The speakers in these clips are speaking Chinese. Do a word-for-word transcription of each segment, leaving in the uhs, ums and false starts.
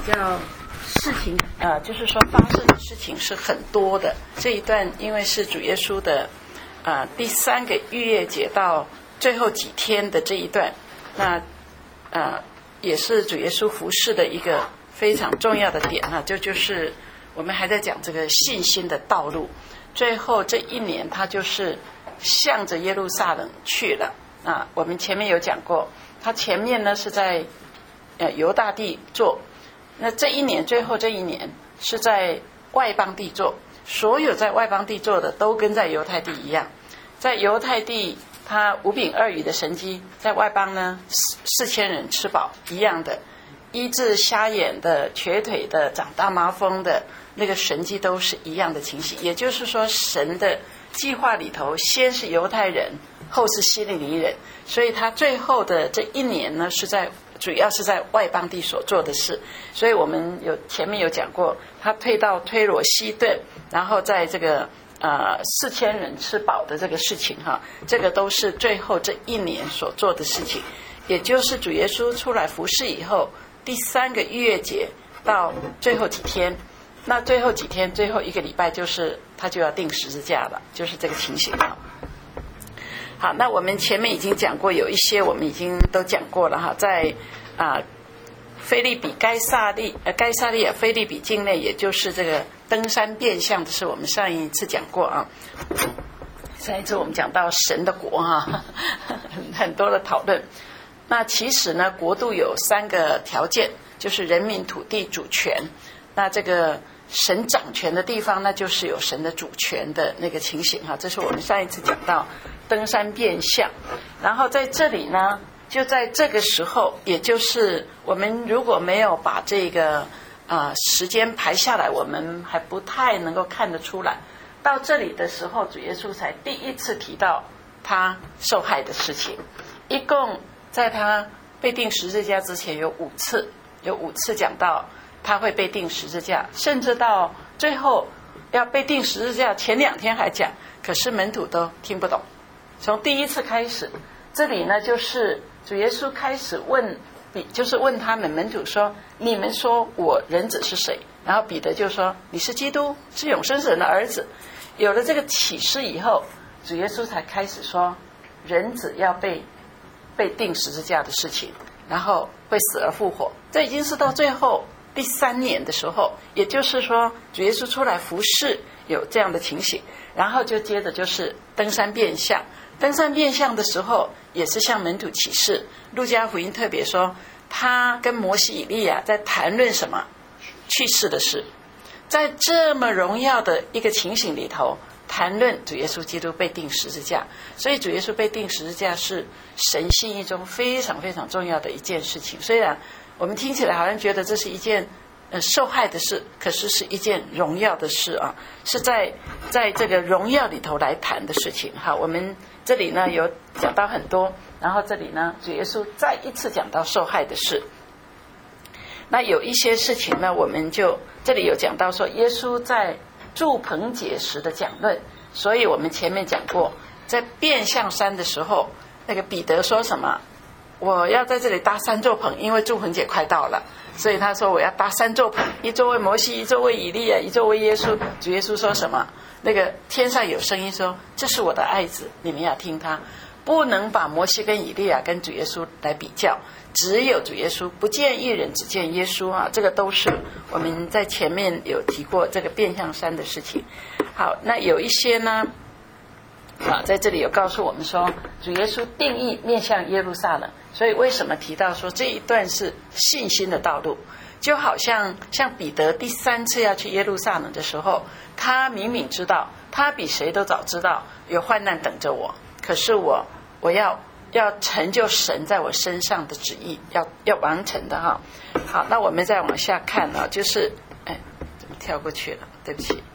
较事情呃，就是说发生的事情是很多的。这一段因为是主耶稣的呃第三个逾越节到最后几天的这一段，那呃也是主耶稣服事的一个非常重要的点啊，这就是我们还在讲这个信心的道路。最后这一年他就是向着耶路撒冷去了啊。我们前面有讲过，他前面呢是在呃犹大地做，那这一年最后这一年是在外邦地做。所有在外邦地做的都跟在犹太地一样，在犹太地他五饼二鱼的神迹，在外邦呢四千人吃饱一样的，医治瞎眼的、瘸腿的、长大麻风的那个神迹都是一样的情形。也就是说神的计划里头先是犹太人，后是希利尼人，所以他最后的这一年呢是在主要是在外邦地所做的事。所以我们有前面有讲过，他退到推罗西顿，然后在这个呃四千人吃饱的这个事情哈，这个都是最后这一年所做的事情。也就是主耶稣出来服事以后第三个逾越节到最后几天，那最后几天最后一个礼拜就是他就要钉十字架了，就是这个情形哈。好，那我们前面已经讲过，有一些我们已经都讲过了哈，在啊腓立比该撒利呃该撒利亚腓立比境内，也就是这个登山变相的事，我们上一次讲过啊。上一次我们讲到神的国哈，很多的讨论。那其实呢，国度有三个条件，就是人民、土地、主权。那这个神掌权的地方，那就是有神的主权的那个情形哈。这是我们上一次讲到登山变相。然后在这里呢，就在这个时候，也就是我们如果没有把这个呃时间排下来，我们还不太能够看得出来。到这里的时候，主耶稣才第一次提到他受害的事情，一共在他被钉十字架之前有五次，有五次讲到他会被钉十字架，甚至到最后要被钉十字架前两天还讲，可是门徒都听不懂。从第一次开始，这里呢就是主耶稣开始问，就是问他们门徒说，你们说我人子是谁？然后彼得就说，你是基督，是永生神的儿子。有了这个启示以后，主耶稣才开始说人子要被被钉十字架的事情，然后会死而复活。这已经是到最后第三年的时候，也就是说主耶稣出来服事有这样的情形。然后就接着就是登山变相，登山变相的时候也是向门徒启示。路加福音特别说，他跟摩西以利亚在谈论什么？去世的事。在这么荣耀的一个情形里头，谈论主耶稣基督被钉十字架。所以主耶稣被钉十字架是神心意中非常非常重要的一件事情。虽然我们听起来好像觉得这是一件呃受害的事，可是是一件荣耀的事啊，是在在这个荣耀里头来谈的事情。好，我们这里呢有讲到很多，然后这里呢主耶稣再一次讲到受害的事。那有一些事情呢，我们就这里有讲到说耶稣在住棚节时的讲论。所以我们前面讲过，在变相山的时候，那个彼得说什么？我要在这里搭三座棚，因为住棚节快到了，所以他说我要搭三座棚，一座为摩西，一座为以利亚，一座为耶稣。主耶稣说什么？那个天上有声音说，这是我的爱子，你们要听他。不能把摩西跟以利亚跟主耶稣来比较，只有主耶稣，不见一人，只见耶稣啊！这个都是我们在前面有提过这个变相山的事情。好，那有一些呢啊，在这里有告诉我们说，主耶稣定义面向耶路撒冷。所以为什么提到说这一段是信心的道路？就好像像彼得第三次要去耶路撒冷的时候，他明明知道，他比谁都早知道有患难等着我，可是我我要要成就神在我身上的旨意，要要完成的哈。好，那我们再往下看啊，就是哎，怎么跳过去了？对不起。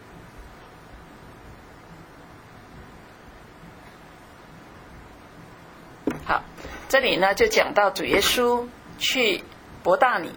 好，这里呢就讲到主耶稣去伯大尼，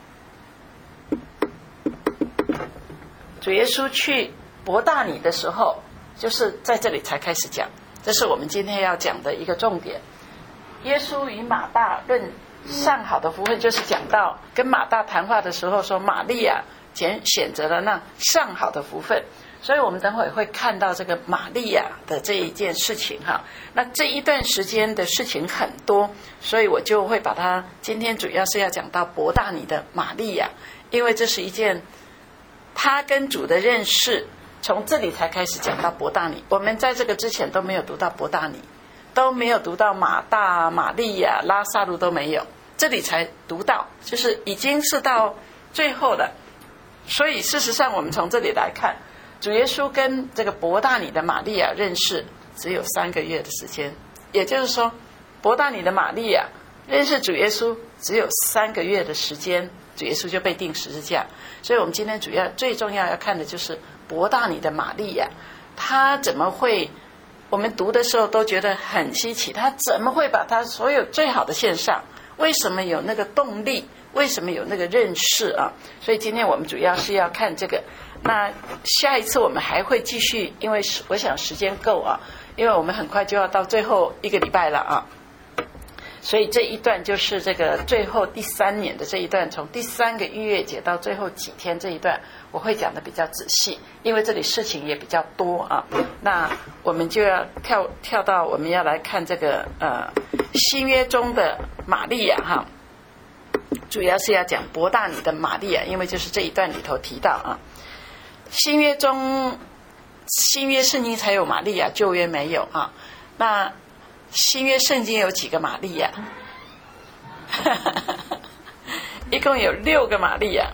主耶稣去伯大尼的时候，就是在这里才开始讲，这是我们今天要讲的一个重点。耶稣与马大论上好的福分，就是讲到跟马大谈话的时候说，玛利亚选选择了那上好的福分。所以我们等会会看到这个玛利亚的这一件事情哈。那这一段时间的事情很多，所以我就会把它今天主要是要讲到伯大尼的玛利亚，因为这是一件他跟主的认识，从这里才开始讲到伯大尼。我们在这个之前都没有读到伯大尼，都没有读到马大、玛利亚、拉撒路都没有，这里才读到，就是已经是到最后了。所以事实上我们从这里来看，主耶稣跟这个伯大尼的玛利亚认识只有三个月的时间，也就是说伯大尼的玛利亚认识主耶稣只有三个月的时间，主耶稣就被钉十字架。所以我们今天主要最重要要看的就是伯大尼的玛利亚，他怎么会，我们读的时候都觉得很稀奇，他怎么会把他所有最好的献上？为什么有那个动力？为什么有那个认识啊？所以今天我们主要是要看这个。那下一次我们还会继续，因为我想时间够啊，因为我们很快就要到最后一个礼拜了啊。所以这一段就是这个最后第三年的这一段，从第三个逾越节到最后几天这一段，我会讲的比较仔细，因为这里事情也比较多啊。那我们就要跳跳到我们要来看这个呃新约中的玛利亚哈，主要是要讲伯大尼的玛利亚，因为就是这一段里头提到啊。新约中，新约圣经才有玛利亚，旧约没有啊。那新约圣经有几个玛利亚？一共有六个玛利亚，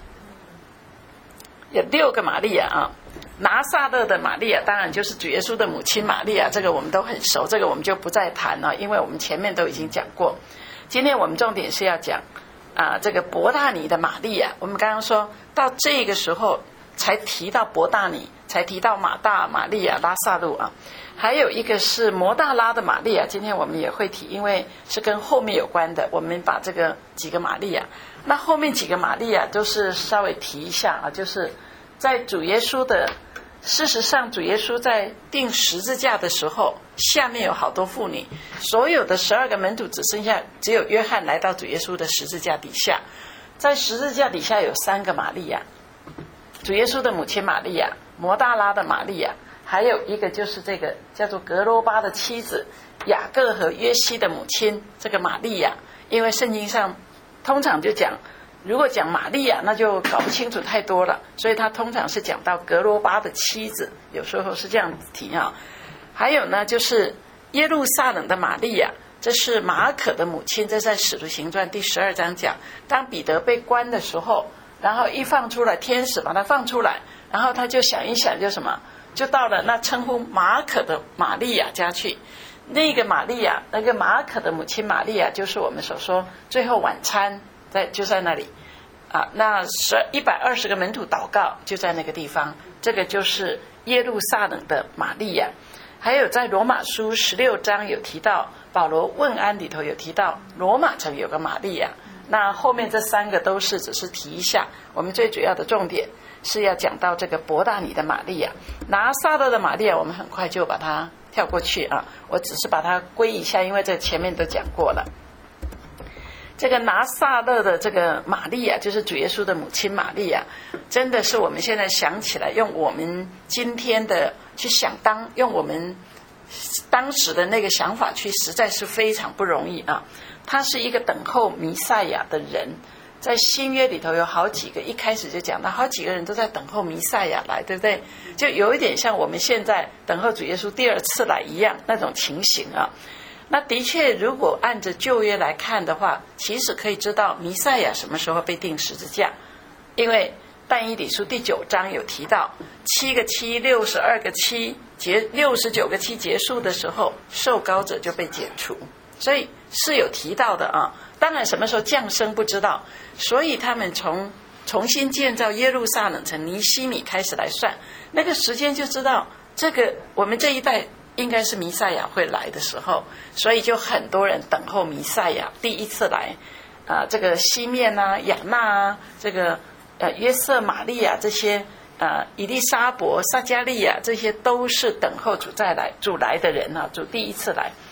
有六个玛利亚啊。拿撒勒的玛利亚当然就是主耶稣的母亲玛利亚，这个我们都很熟，这个我们就不再谈了，因为我们前面都已经讲过。今天我们重点是要讲啊、呃，这个伯大尼的玛利亚。我们刚刚说到这个时候才提到伯大尼，才提到马大、玛利亚、拉撒路啊。还有一个是摩大拉的玛利亚，今天我们也会提，因为是跟后面有关的。我们把这个几个玛利亚，那后面几个玛利亚都是稍微提一下啊，就是在主耶稣的，事实上主耶稣在钉十字架的时候，下面有好多妇女，所有的十二个门徒只剩下只有约翰来到主耶稣的十字架底下，在十字架底下有三个玛利亚。主耶稣的母亲玛利亚，摩大拉的玛利亚，还有一个就是这个叫做格罗巴的妻子雅各和约西的母亲，这个玛利亚。因为圣经上通常就讲，如果讲玛利亚那就搞不清楚太多了，所以他通常是讲到格罗巴的妻子，有时候是这样子提啊。还有呢就是耶路撒冷的玛利亚，这是马可的母亲，这在使徒行传第十二章讲，当彼得被关的时候，然后一放出来，天使把他放出来，然后他就想一想，就什么，就到了那称呼马可的玛利亚家去。那个玛利亚，那个马可的母亲玛利亚，就是我们所说最后晚餐在就在那里啊。那一百二十个门徒祷告就在那个地方，这个就是耶路撒冷的玛利亚。还有在罗马书十六章有提到，保罗问安里头有提到罗马城有个玛利亚。那后面这三个都是只是提一下，我们最主要的重点是要讲到这个伯大尼的玛利亚。拿撒勒的玛利亚我们很快就把它跳过去啊，我只是把它归一下，因为这前面都讲过了。这个拿撒勒的这个玛利亚，就是主耶稣的母亲玛利亚，真的是我们现在想起来，用我们今天的去想当，用我们当时的那个想法去，实在是非常不容易啊。他是一个等候弥赛亚的人，在新约里头有好几个，一开始就讲到好几个人都在等候弥赛亚来，对不对？就有一点像我们现在等候主耶稣第二次来一样那种情形啊。那的确如果按着旧约来看的话，其实可以知道弥赛亚什么时候被钉十字架，因为但以理书第九章有提到七个七六十二个七结六十九个七结束的时候，受膏者就被剪除，所以是有提到的啊。当然什么时候降生不知道，所以他们从重新建造耶路撒冷城尼希米开始来算，那个时间就知道这个我们这一代应该是弥赛亚会来的时候，所以就很多人等候弥赛亚第一次来啊、呃，这个西面啊、亚纳啊，这个呃约瑟、玛利亚这些呃以利沙伯、撒加利亚这些都是等候主再来主来的人啊，主第一次来。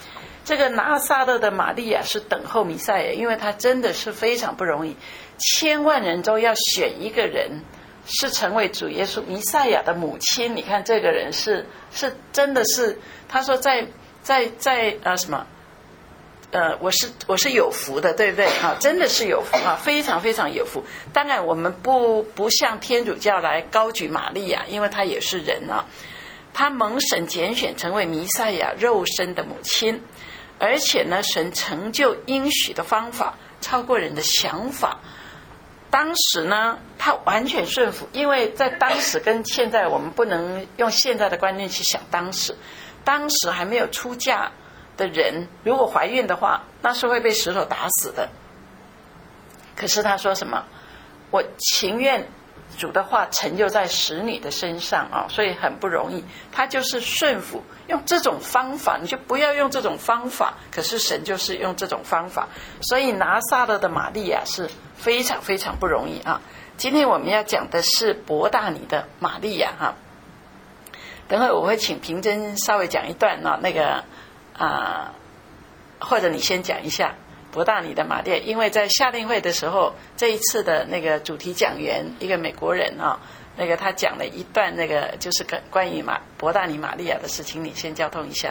这个拿撒勒的玛利亚是等候弥赛亚，因为她真的是非常不容易，千万人中要选一个人是成为主耶稣弥赛亚的母亲。你看这个人是是真的是，他说在在在呃什么呃我是我是有福的，对不对啊？真的是有福啊，非常非常有福。当然我们不不像天主教来高举玛利亚，因为她也是人啊，她蒙神拣选成为弥赛亚肉身的母亲。而且呢，神成就应许的方法超过人的想法。当时呢，他完全顺服，因为在当时跟现在，我们不能用现在的观念去想当时。当时还没有出嫁的人，如果怀孕的话，那是会被石头打死的。可是他说什么？我情愿主的话成就在使女的身上啊，所以很不容易。他就是顺服，用这种方法，你就不要用这种方法。可是神就是用这种方法，所以拿撒勒的玛利亚是非常非常不容易啊。今天我们要讲的是伯大尼的玛利亚哈。等会我会请平珍稍微讲一段啊，那个啊、呃，或者你先讲一下。伯大尼的玛利亚，因为在夏令会的时候，这一次的那个主题讲员一个美国人啊，那个他讲了一段那个就是关于马伯大尼玛利亚的事情，你先交通一下。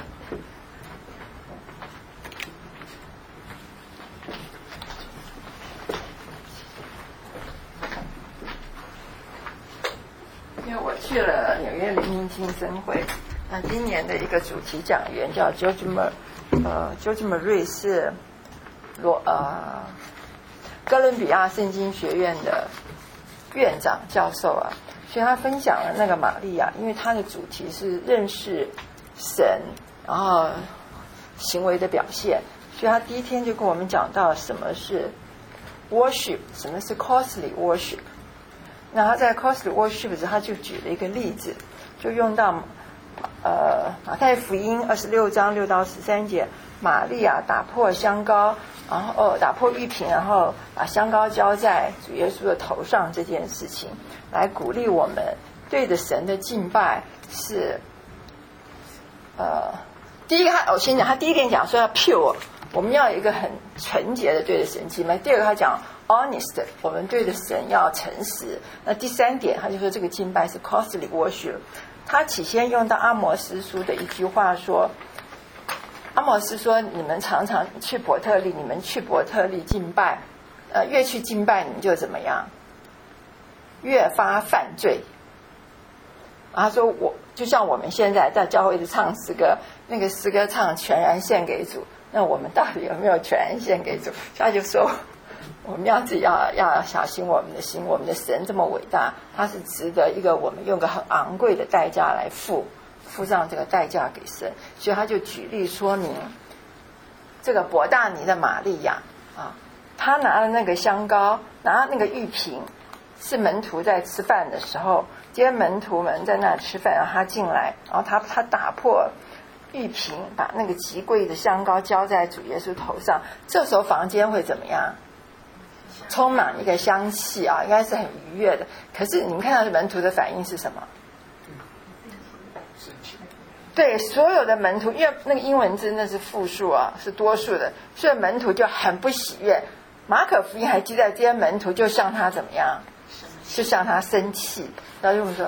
因为我去了纽约灵命亲生会，那今年的一个主题讲员叫 George Murray， 呃 George Murray 是罗呃哥伦比亚圣经学院的院长教授啊，所以他分享了那个玛利亚，因为他的主题是认识神，然后行为的表现，所以他第一天就跟我们讲到什么是 worship， 什么是 costly worship。那他在 costly worship 时，他就举了一个例子，就用到呃马太福音二十六章六到十三节，玛利亚打破香膏，然后、哦、打破玉瓶，然后把香膏浇在主耶稣的头上这件事情，来鼓励我们对着神的敬拜是呃第一个他我先讲，他第一点讲说要 pure， 我们要有一个很纯洁的对着神敬拜。第二个他讲 honest， 我们对着神要诚实。那第三点他就说这个敬拜是 costly worship。他起先用到阿摩司书的一句话说，阿摩司说你们常常去伯特利，你们去伯特利敬拜，呃，越去敬拜你们就怎么样，越发犯罪。他说我就像我们现在在教会里唱诗歌，那个诗歌唱全然献给主，那我们到底有没有全然献给主？他就说我们要自己要要小心我们的心，我们的神这么伟大，他是值得一个我们用个很昂贵的代价来付付上这个代价给神。所以他就举例说明这个伯大尼的玛利亚啊，他拿了那个香膏，拿了那个玉瓶，是门徒在吃饭的时候，今天门徒们在那吃饭，然后他进来，然后他他打破玉瓶，把那个极贵的香膏浇在主耶稣头上，这时候房间会怎么样？充满一个香气啊，应该是很愉悦的。可是你们看到门徒的反应是什么？对，所有的门徒，因为那个英文字那是复数啊，是多数的，所以门徒就很不喜悦。马可福音还记载这些门徒就向他怎么样？就向他生气。然后就我们说，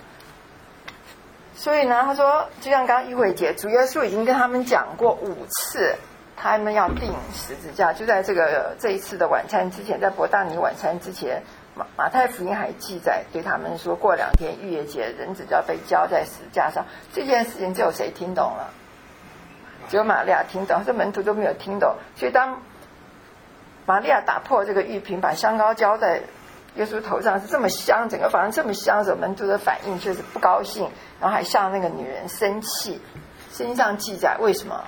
所以呢，他说，就像刚刚一慧姐，主耶稣已经跟他们讲过五次，他们要钉十字架，就在这个这一次的晚餐之前，在伯大尼晚餐之前，马马太福音还记载对他们说，过两天逾越节，人子就要被交在十字架上。这件事情只有谁听懂了？只有玛利亚听懂，这门徒都没有听懂。所以当玛利亚打破这个玉瓶，把香膏浇在耶稣头上，是这么香，整个房间这么香的时候，门徒的反应就是不高兴，然后还向那个女人生气。圣经上记载为什么？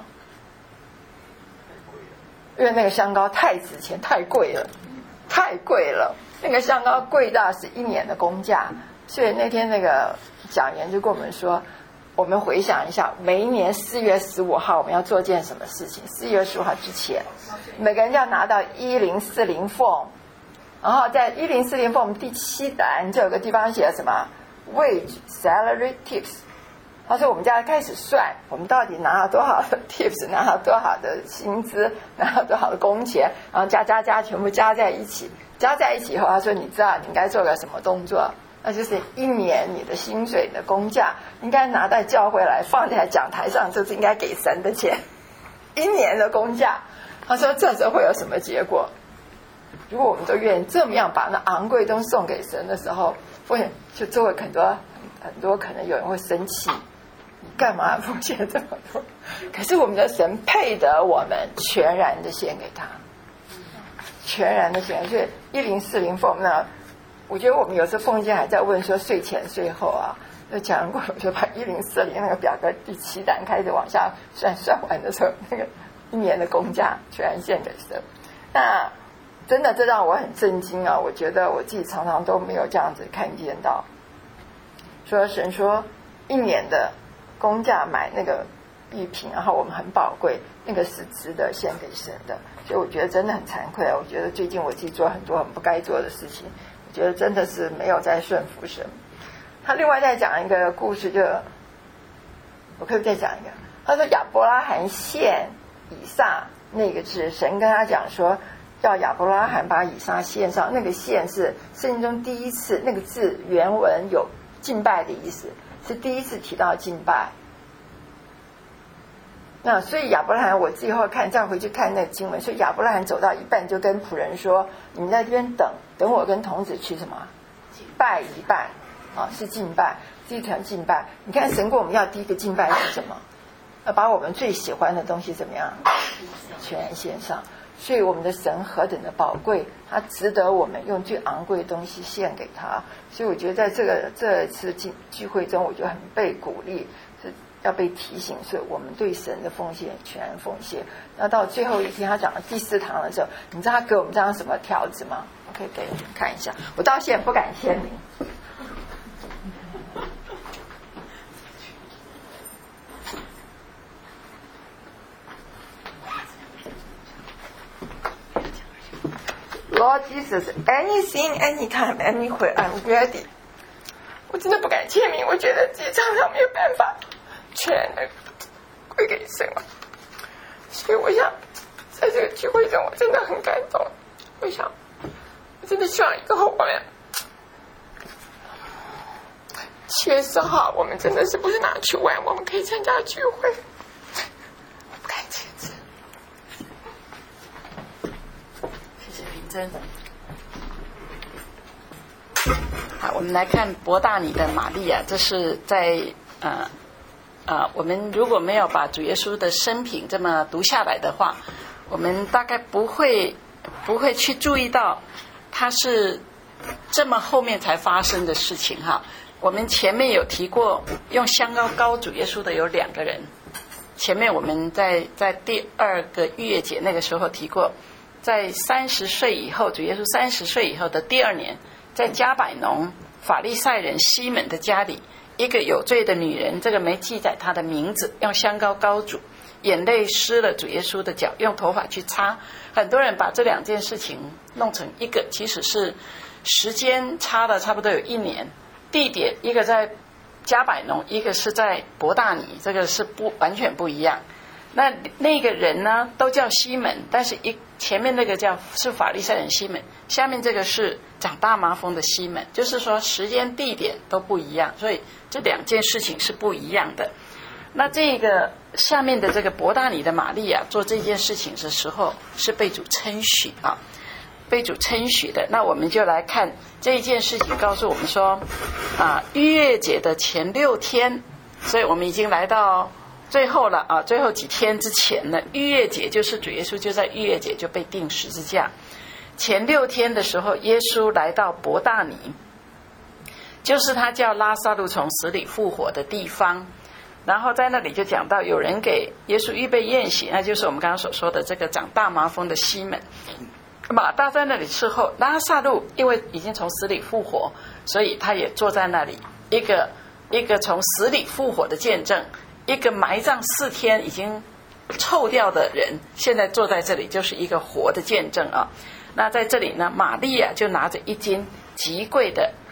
因为那个香膏太值钱，太贵了，太贵了。那个香膏贵到是一年的工价，所以那天那个讲员就跟我们说，我们回想一下，每一年四月十五号我们要做件什么事情？四月十五号之前，每个人要拿到一零四零form，然后在一零四零form第七栏就有个地方写什么 wage salary tips， 他说我们家开始算，我们到底拿了多少的 tips， 拿了多少的薪资，拿了多少的工钱，然后加加加全部加在一起，加在一起以后，他说你知道你应该做个什么动作？那就是一年你的薪水的工价应该拿到教会来放在讲台上，这是应该给神的钱，一年的工价。他说这时候会有什么结果？如果我们都愿意这么样把那昂贵东西送给神的时候，会就周围很多很多可能有人会生气，你干嘛奉献这么多？可是我们的神配得我们全然的献给他，全然的献。所以一零四零奉呢，我觉得我们有时候奉献还在问说税前税后啊，就讲过，就把一零四零那个表格第七单开始往下算，算完的时候，那个一年的工价全然献给神。那真的这让我很震惊啊！我觉得我自己常常都没有这样子看见到，说神说一年的工价买那个玉瓶，然后我们很宝贵，那个是值得献给神的。所以我觉得真的很惭愧啊！我觉得最近我自己做很多很不该做的事情，我觉得真的是没有在顺服神。他另外再讲一个故事，就我可以再讲一个。他说亚伯拉罕献以撒那个字，神跟他讲说要亚伯拉罕把以撒献上，那个献是圣经中第一次，那个字原文有敬拜的意思，是第一次提到敬拜。那所以亚伯拉罕，我自己后看再回去看那个经文，所以亚伯拉罕走到一半就跟仆人说，你们在这边等等我跟童子去什么拜一拜啊，是敬拜，第一条敬拜。你看神跟我们要第一个敬拜是什么？要把我们最喜欢的东西怎么样全然献上。所以我们的神何等的宝贵，他值得我们用最昂贵的东西献给他。所以我觉得在这个这次聚会中，我就很被鼓励，是要被提醒，是我们对神的奉献全然奉献。那到最后一天他讲了第四堂的时候，你知道他给我们这样什么条子吗？我可以给你们看一下，我到现在不敢签名。Lord Jesus, anything, anytime, anywhere, I'm ready. 我真的不敢签名，我觉得自己常常没有办法全然的归给神了。所以我想，在这个聚会中，我真的很感动。我想，我真的希望以后我们七月四号，我们真的是不是拿去玩，我们可以参加聚会。我不敢签字。 好，我们来看伯大尼的玛利亚，这是在呃呃，我们如果没有把主耶稣的生平这么读下来的话，我们大概不会不会去注意到它是这么后面才发生的事情哈。我们前面有提过，用香膏膏主耶稣的有两个人，前面我们在在第二个逾越节那个时候提过。在三十岁以后，主耶稣三十岁以后的第二年，在加百农法利赛人西门的家里，一个有罪的女人，这个没记载她的名字，用香膏膏主，眼泪湿了主耶稣的脚，用头发去擦。很多人把这两件事情弄成一个，其实是时间差了差不多有一年，地点一个在加百农，一个是在伯大尼，这个是不完全不一样。那那个人呢，都叫西门，但是一前面那个叫是法利赛人西门，下面这个是长大麻风的西门，就是说时间地点都不一样，所以这两件事情是不一样的。那这个下面的这个伯大尼的玛利亚做这件事情的时候，是被主称许啊，被主称许的。那我们就来看这一件事情，告诉我们说啊，逾越节的前六天，所以我们已经来到最后了啊，最后几天之前呢，逾越节就是主耶稣就在逾越节就被钉十字架。前六天的时候，耶稣来到伯大尼，就是他叫拉撒路从死里复活的地方。然后在那里就讲到有人给耶稣预备宴席，那就是我们刚刚所说的这个长大麻风的西门。马大在那里伺候，拉撒路因为已经从死里复活，所以他也坐在那里，一个一个从死里复活的见证，一个埋葬四天已经臭掉的人，现在坐在这里就是一个活的见证啊。那在这里呢，玛利亚就拿着一斤极贵的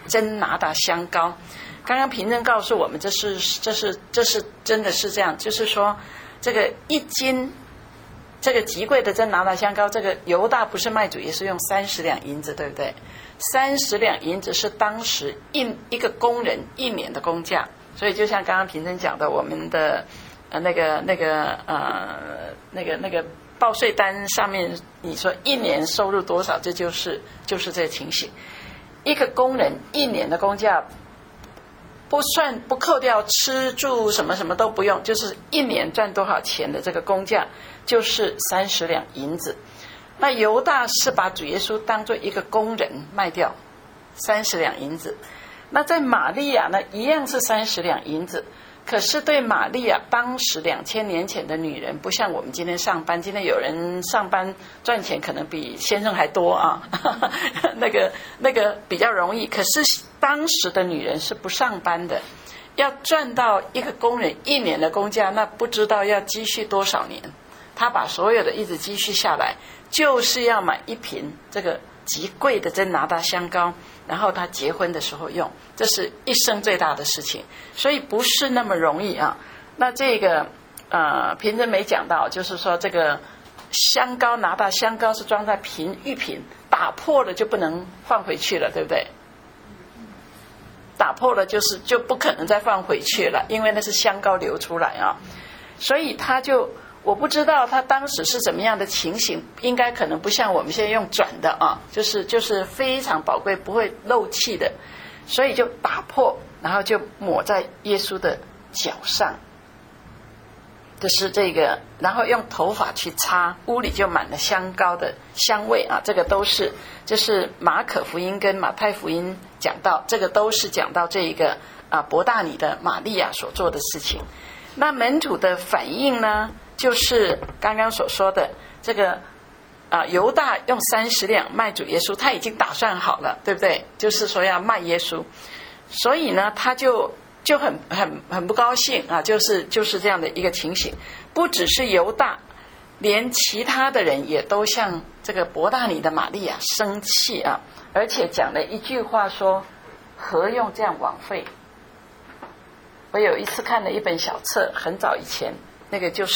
真拿达香膏。刚刚平正告诉我们，这是这是这是真的是这样，就是说这个一斤这个极贵的真拿达香膏，这个犹大不是卖主也是用三十两银子，对不对？三十两银子是当时一一个工人一年的工价，所以就像刚刚平正讲的，我们的呃那个那个呃那个那个报税单上面你说一年收入多少，这就是就是这个情形。一个工人一年的工价不算不扣掉吃住什么什么都不用，就是一年赚多少钱的这个工价就是三十两银子。那犹大是把主耶稣当作一个工人卖掉三十两银子。那在玛利亚呢，一样是三十两银子，可是对玛利亚当时两千年前的女人，不像我们今天上班，今天有人上班赚钱可能比先生还多啊，那个那个比较容易。可是当时的女人是不上班的，要赚到一个工人一年的工价，那不知道要积蓄多少年。她把所有的一直积蓄下来，就是要买一瓶这个极贵的真拿达香膏，然后她结婚的时候用，这是一生最大的事情，所以不是那么容易啊。那这个呃，平正没讲到，就是说这个香膏拿达香膏是装在瓶玉瓶，打破了就不能放回去了，对不对？打破了就是就不可能再放回去了，因为那是香膏流出来啊，所以他就。我不知道他当时是怎么样的情形，应该可能不像我们现在用转的啊，就是就是非常宝贵，不会漏气的，所以就打破，然后就抹在耶稣的脚上，就是这个，然后用头发去擦，屋里就满了香膏的香味啊，这个都是，就是马可福音跟马太福音讲到，这个都是讲到这一个啊伯大尼的玛利亚所做的事情。那门徒的反应呢？就是刚刚所说的这个啊，犹大用三十两卖主耶稣，他已经打算好了，对不对？就是说要卖耶稣，所以呢，他就就很很很不高兴啊，就是就是这样的一个情形。不只是犹大，连其他的人也都向这个伯大尼的玛利亚生气啊，而且讲了一句话说：何用这样枉费？我有一次看了一本小册，很早以前。那个就是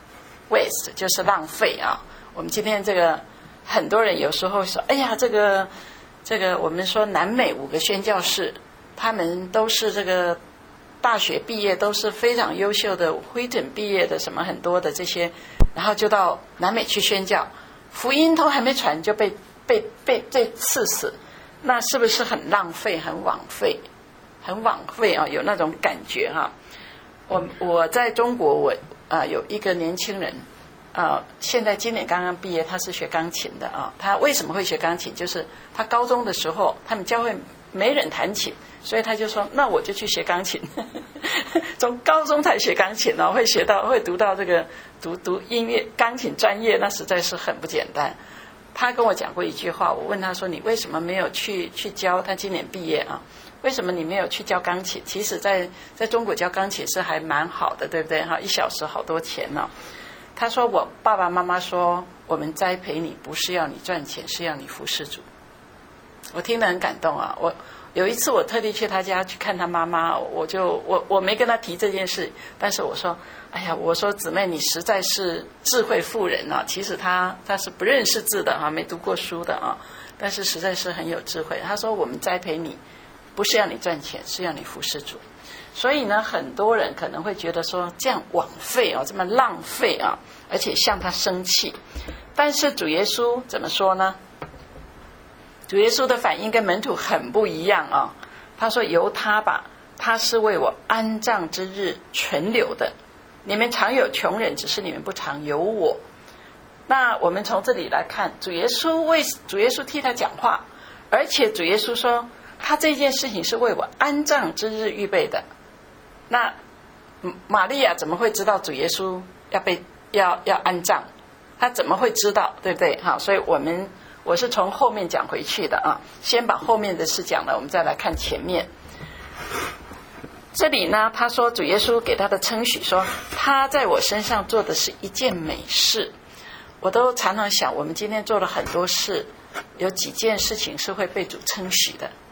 waste， 就是浪费啊。我们今天这个很多人有时候说，哎呀，这个这个我们说南美五个宣教士，他们都是这个大学毕业，都是非常优秀的，辉顿毕业的，什么很多的这些，然后就到南美去宣教，福音都还没传就被被被被刺死，那是不是很浪费、很枉费、很枉费啊？有那种感觉哈、啊。我我在中国我。啊、呃，有一个年轻人，啊、呃，现在今年刚刚毕业，他是学钢琴的啊。他为什么会学钢琴？就是他高中的时候，他们教会没人弹琴，所以他就说，那我就去学钢琴。从高中才学钢琴哦，会学到会读到这个读读音乐钢琴专业，那实在是很不简单。他跟我讲过一句话，我问他说，你为什么没有去去教？他今年毕业啊。为什么你没有去教钢琴？其实在在中国教钢琴是还蛮好的，对不对哈？一小时好多钱呢、哦。他说我爸爸妈妈说，我们栽培你不是要你赚钱，是要你服侍主。我听得很感动啊！我有一次我特地去他家去看他妈妈，我就我我没跟他提这件事，但是我说，哎呀，我说姊妹你实在是智慧妇人啊！其实他他是不认识字的哈、啊，没读过书的啊，但是实在是很有智慧。他说我们栽培你。不是要你赚钱，是要你服侍主。所以呢，很多人可能会觉得说这样枉费啊，这么浪费啊，而且向他生气。但是主耶稣怎么说呢？主耶稣的反应跟门徒很不一样啊。他说：“由他吧，他是为我安葬之日存留的。你们常有穷人，只是你们不常有我。”那我们从这里来看，主耶稣为主耶稣替他讲话，而且主耶稣说。他这件事情是为我安葬之日预备的。那玛利亚怎么会知道主耶稣要被要要安葬？他怎么会知道？对不对？好，所以我们我是从后面讲回去的啊。先把后面的事讲了，我们再来看前面。这里呢，他说主耶稣给他的称许说，他在我身上做的是一件美事。我都常常想，我们今天做了很多事，有几件事情是会被主称许的。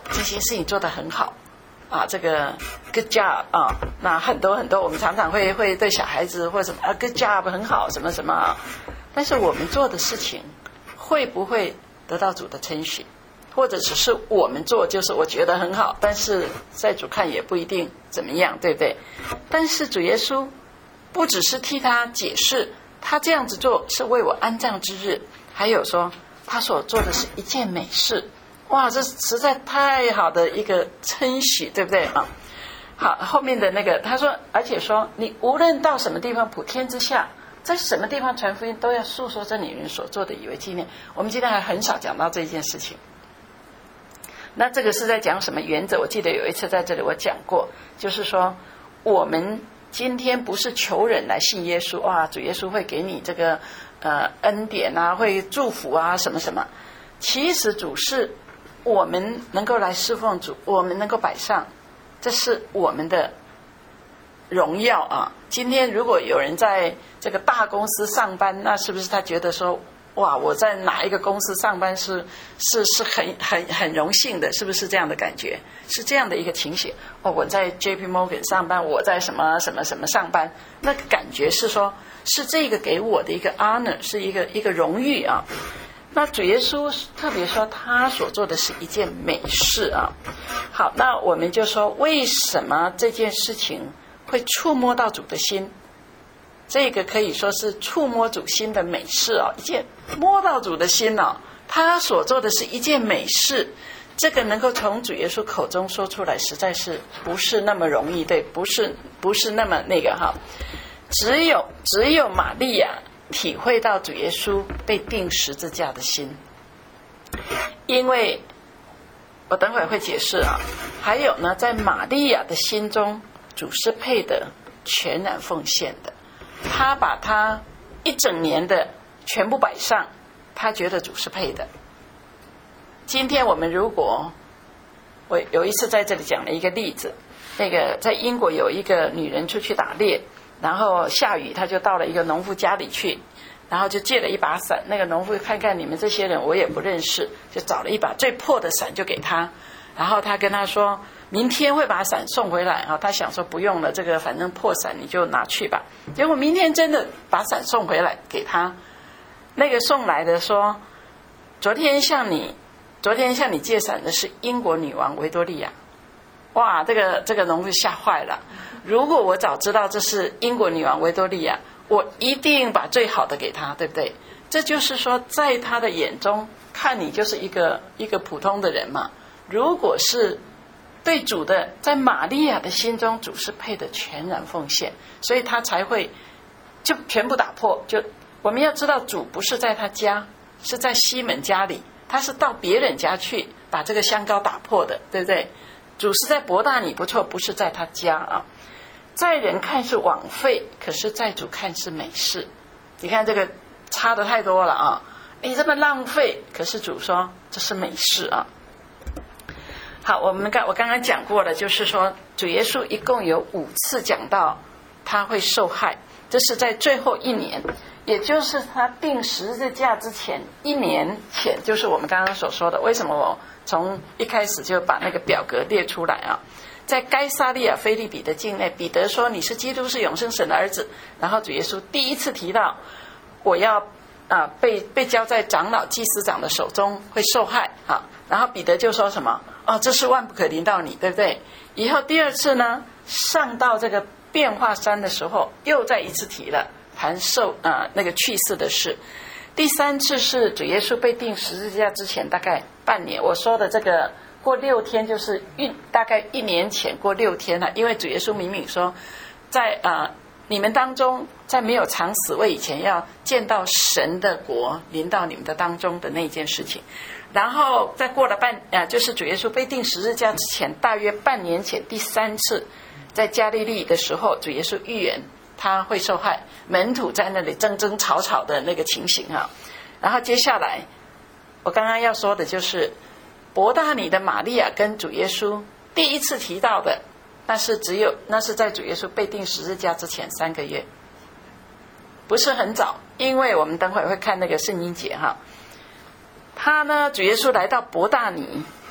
这些事情做得很好啊，这个 good job 啊，那很多很多，我们常常会会对小孩子或什么啊 good job 很好什么什么啊，但是我们做的事情会不会得到主的称许？或者只是我们做，就是我觉得很好，但是在主看也不一定怎么样，对不对？但是主耶稣不只是替他解释，他这样子做是为我安葬之日，还有说他所做的是一件美事。哇，这实在太好的一个称许，对不对啊？好，后面的那个他说，而且说你无论到什么地方，普天之下，在什么地方传福音，都要诉说这女人所做的，以为纪念。我们今天还很少讲到这件事情。那这个是在讲什么原则？我记得有一次在这里我讲过，就是说我们今天不是求人来信耶稣，哇，主耶稣会给你这个呃恩典啊，会祝福啊，什么什么。其实主是我们能够来侍奉主，我们能够摆上，这是我们的荣耀啊。今天如果有人在这个大公司上班，那是不是他觉得说，哇，我在哪一个公司上班是是是很很很荣幸的，是不是这样的感觉？是这样的一个情形。哦，我在 J P Morgan 上班，我在什么什么什么上班，那感觉是说，是这个给我的一个 honor， 是一个一个荣誉啊。那主耶稣特别说，他所做的是一件美事啊。好，那我们就说，为什么这件事情会触摸到主的心？这个可以说是触摸主心的美事哦，一件摸到主的心哦，他所做的是一件美事，这个能够从主耶稣口中说出来，实在是不是那么容易，对，不是不是那么那个哈。只有只有玛利亚体会到主耶稣被钉十字架的心，因为我等会会解释啊。还有呢，在玛利亚的心中，主是配得全然奉献的。他把他一整年的全部摆上，他觉得主是配的。今天我们如果，我有一次在这里讲了一个例子，那个在英国有一个女人出去打猎，然后下雨，她就到了一个农夫家里去，然后就借了一把伞。那个农夫看看你们这些人我也不认识，就找了一把最破的伞就给他，然后他跟他说明天会把伞送回来啊。他想说不用了，这个反正破伞你就拿去吧。结果明天真的把伞送回来给他。那个送来的说，昨天向你昨天向你借伞的是英国女王维多利亚。哇，这个这个农夫吓坏了。如果我早知道这是英国女王维多利亚，我一定把最好的给他，对不对？这就是说，在他的眼中看你就是一个一个普通的人嘛。如果是对主的，在玛利亚的心中，主是配的全然奉献，所以他才会就全部打破。就我们要知道，主不是在他家，是在西门家里，他是到别人家去把这个香膏打破的，对不对？主是在伯大尼，不错，不是在他家啊。在人看是枉费，可是在主看是美事。你看这个差的太多了啊！你这么浪费，可是主说这是美事啊。好，我们刚我刚刚讲过了，就是说主耶稣一共有五次讲到他会受害，这是在最后一年，也就是他钉十字架之前一年前，就是我们刚刚所说的。为什么我从一开始就把那个表格列出来啊？在该撒利亚腓立比的境内，彼得说你是基督，是永生神的儿子。然后主耶稣第一次提到我要啊、呃、被被交在长老祭司长的手中，会受害啊。然后彼得就说什么？哦，这是万不可临到你，对不对？以后第二次呢，上到这个变化山的时候，又再一次提了谈受啊、呃、那个去世的事。第三次是主耶稣被钉十字架之前大概半年，我说的这个过六天就是一大概一年前过六天了，因为主耶稣明明说，在啊、呃、你们当中，在没有尝死味以前，要见到神的国临到你们的当中的那件事情。然后再过了半啊、呃，就是主耶稣被钉十字架之前，大约半年前第三次，在加利利的时候，主耶稣预言他会受害，门徒在那里争争吵吵的那个情形哈。然后接下来，我刚刚要说的就是伯大尼的玛利亚跟主耶稣第一次提到的，那是只有那是在主耶稣被钉十字架之前三个月，不是很早，因为我们等会会看那个圣经节哈。他呢，主耶稣来到伯大尼，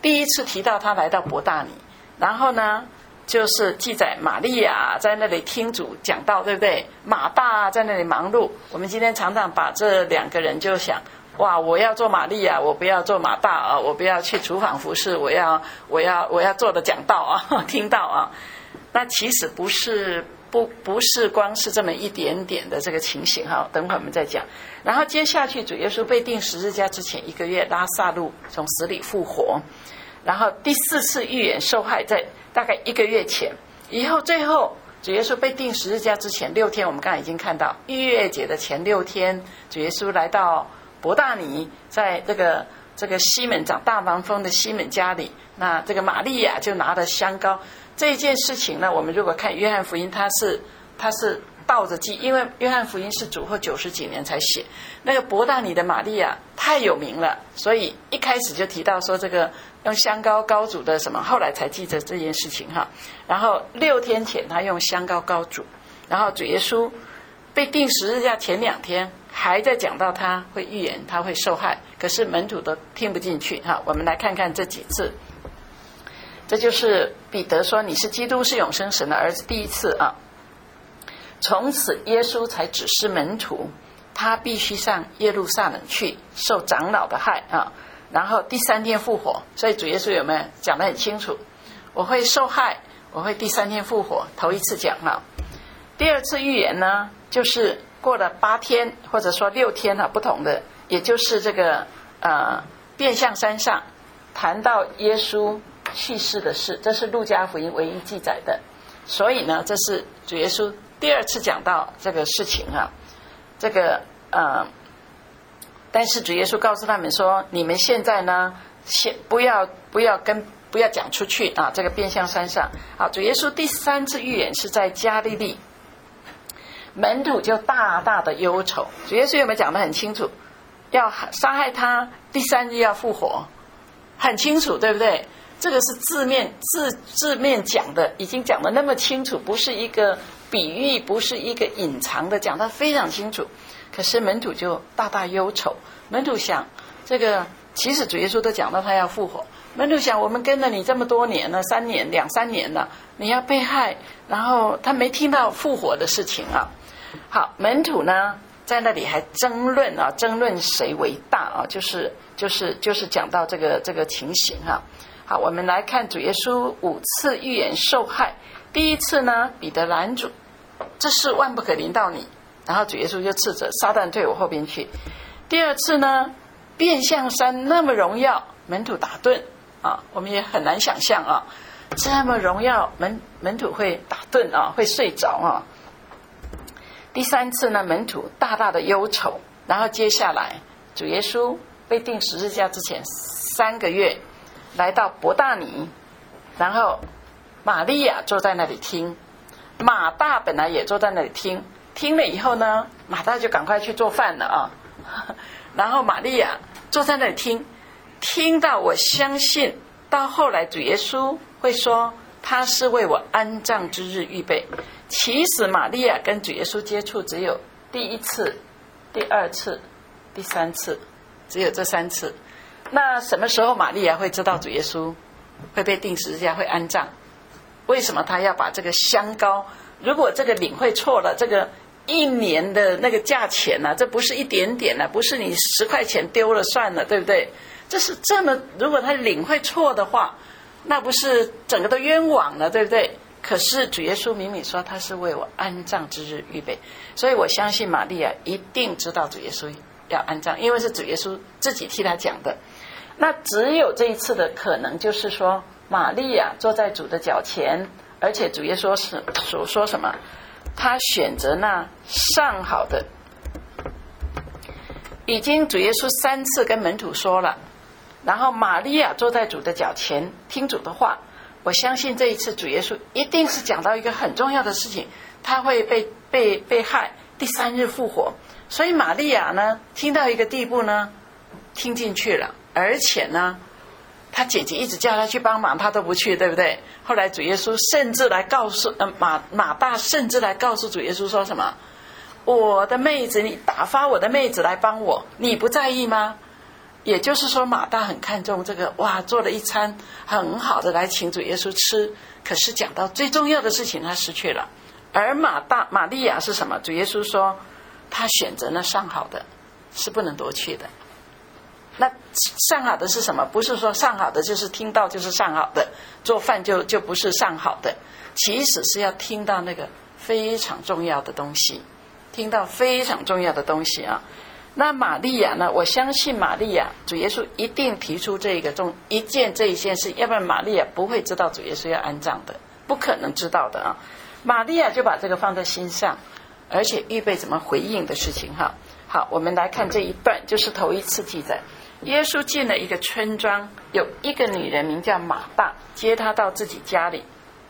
第一次提到他来到伯大尼，然后呢就是记载玛利亚在那里听主讲道，对不对？马大在那里忙碌。我们今天常常把这两个人就想，哇，我要做玛利亚，我不要做马大啊，我不要去厨房服侍，我要我要我要做的讲道啊，听到啊。那其实不是不不是光是这么一点点的这个情形哈，等会儿我们再讲。然后接下去主耶稣被钉十字架之前一个月，拉撒路从死里复活，然后第四次预言受害在大概一个月前，以后最后主耶稣被钉十字架之前六天，我们刚才已经看到逾越节的前六天，主耶稣来到伯大尼，在这个这个西门长大麻风的西门家里，那这个玛利亚就拿着香膏。这一件事情呢，我们如果看约翰福音，它是它是倒着记，因为约翰福音是主后九十几年才写。那个伯大尼的玛利亚太有名了，所以一开始就提到说这个用香膏膏煮的什么，后来才记着这件事情哈。然后六天前他用香膏膏煮，然后主耶稣被钉十字架前两天还在讲到他会预言他会受害，可是门徒都听不进去哈。我们来看看这几次。这就是彼得说你是基督，是永生神的儿子第一次啊。从此耶稣才指示门徒，他必须上耶路撒冷去受长老的害啊，然后第三天复活。所以主耶稣有没有讲得很清楚？我会受害，我会第三天复活，头一次讲啊。第二次预言呢，就是过了八天或者说六天啊，不同的，也就是这个呃变相山上谈到耶稣去世的事，这是路加福音唯一记载的。所以呢，这是主耶稣第二次讲到这个事情啊。这个呃，但是主耶稣告诉他们说，你们现在呢，先不要不要跟不要讲出去啊。这个变相山上，好，主耶稣第三次预言是在加利利，门徒就大大的忧愁。主耶稣有没有讲得很清楚？要杀害他，第三日要复活，很清楚，对不对？这个是字面字字面讲的，已经讲得那么清楚，不是一个比喻，不是一个隐藏的，讲得非常清楚。可是门徒就大大忧愁，门徒想，这个其实主耶稣都讲到他要复活，门徒想，我们跟了你这么多年了，三年两三年了，你要被害，然后他没听到复活的事情啊。好，门徒呢在那里还争论啊，争论谁为大啊，就是就是就是讲到这个这个情形哈、啊。好，我们来看主耶稣五次预言受害。第一次呢，彼得拦阻，这事万不可临到你，然后主耶稣就斥责撒旦退我后边去。第二次呢，变相山那么荣耀，门徒打盹啊，我们也很难想象啊，这么荣耀，门门徒会打盹啊，会睡着啊。第三次呢，门徒大大的忧愁，然后接下来主耶稣被钉十字架之前三个月来到伯大尼，然后玛利亚坐在那里听，马大本来也坐在那里听，听了以后呢，马大就赶快去做饭了啊，然后玛利亚坐在那里听，听到我相信到后来主耶稣会说他是为我安葬之日预备。其实玛利亚跟主耶稣接触只有第一次、第二次、第三次，只有这三次。那什么时候玛利亚会知道主耶稣会被钉十字架，会安葬？为什么他要把这个香膏，如果这个领会错了，这个一年的那个价钱呢、啊，这不是一点点呢、啊，不是你十块钱丢了算了，对不对？这是这么，如果他领会错的话，那不是整个都冤枉了，对不对？可是主耶稣明明说他是为我安葬之日预备，所以我相信玛利亚一定知道主耶稣要安葬，因为是主耶稣自己替他讲的。那只有这一次的可能，就是说玛利亚坐在主的脚前，而且主耶稣是所说什么？他选择那上好的。已经主耶稣三次跟门徒说了，然后玛利亚坐在主的脚前听主的话。我相信这一次主耶稣一定是讲到一个很重要的事情，他会被被被害，第三日复活。所以玛利亚呢，听到一个地步呢，听进去了，而且呢，他姐姐一直叫他去帮忙，他都不去，对不对？后来主耶稣甚至来告诉呃马马大，甚至来告诉主耶稣说什么？我的妹子，你打发我的妹子来帮我，你不在意吗？ 也就是说马大很看重这个，哇，做了一餐很好的来请主耶稣吃，可是讲到最重要的事情他失去了。而马大玛利亚是什么？主耶稣说他选择那上好的，是不能夺去的。那上好的是什么？不是说上好的就是听到就是上好的，做饭就就不是上好的，其实是要听到那个非常重要的东西，听到非常重要的东西啊。那玛利亚呢？我相信玛利亚，主耶稣一定提出这个重一件这一件事，要不然玛利亚不会知道主耶稣要安葬的，不可能知道的啊。玛利亚就把这个放在心上，而且预备怎么回应的事情哈。好，我们来看这一段，就是头一次记载，耶稣进了一个村庄，有一个女人名叫马大，接他到自己家里。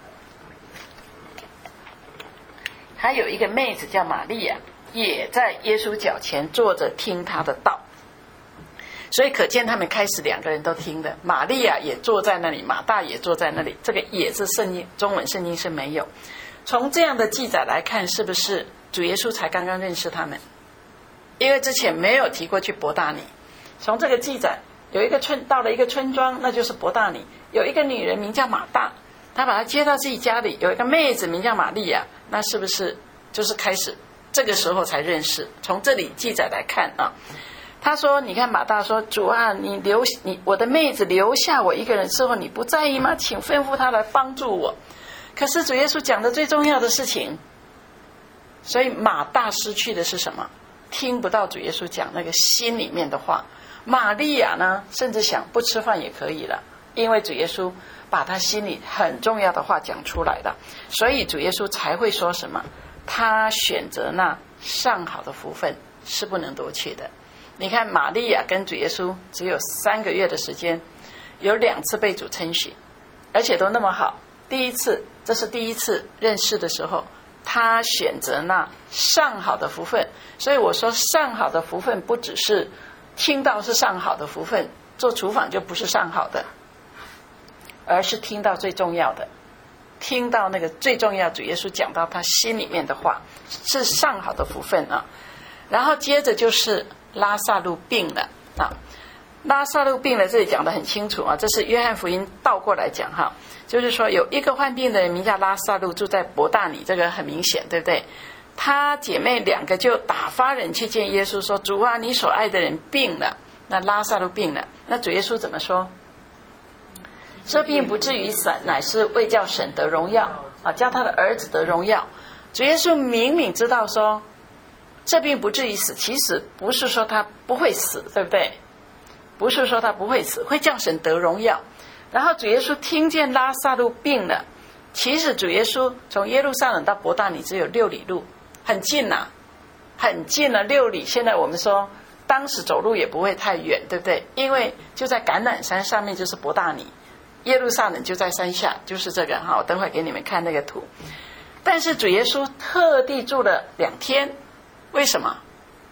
还有一个妹子叫玛利亚，也在耶稣脚前坐着听他的道。所以可见他们开始两个人都听的，玛利亚也坐在那里，马大也坐在那里，这个也是圣经中文圣经是没有。从这样的记载来看，是不是主耶稣才刚刚认识他们？因为之前没有提过去伯大尼。从这个记载，有一个村到了一个村庄，那就是伯大尼，有一个女人名叫马大，她把她接到自己家里，有一个妹子名叫玛利亚，那是不是就是开始这个时候才认识？从这里记载来看啊，他说：“你看马大说，主啊，你留你我的妹子留下我一个人之后，你不在意吗？请吩咐她来帮助我。”可是主耶稣讲的最重要的事情，所以马大失去的是什么？听不到主耶稣讲那个心里面的话。玛利亚呢，甚至想不吃饭也可以了，因为主耶稣把他心里很重要的话讲出来了，所以主耶稣才会说什么？他选择那上好的福分是不能夺去的。你看玛利亚跟主耶稣只有三个月的时间，有两次被主称许，而且都那么好。第一次，这是第一次认识的时候，他选择那上好的福分。所以我说上好的福分不只是听到是上好的福分，做厨房就不是上好的，而是听到最重要的，听到那个最重要主耶稣讲到他心里面的话，是上好的福分啊。然后接着就是拉撒路病了啊，拉撒路病了，这里讲得很清楚啊，这是约翰福音倒过来讲哈，就是说有一个患病的人名叫拉撒路，住在伯大尼，这个很明显，对不对？他姐妹两个就打发人去见耶稣，说：“主啊，你所爱的人病了。”那拉撒路病了，那主耶稣怎么说？这病不至于死，乃是为叫神得荣耀啊，叫他的儿子得荣耀。主耶稣明明知道说这病不至于死，其实不是说他不会死，对不对？不是说他不会死，会叫神得荣耀。然后主耶稣听见拉撒路病了，其实主耶稣从耶路撒冷到伯大尼只有六里路，很近啊，很近了，六里。现在我们说当时走路也不会太远，对不对？因为就在橄榄山上面就是伯大尼，耶路撒冷就在山下，就是这个哈。我等会给你们看那个图。但是主耶稣特地住了两天，为什么？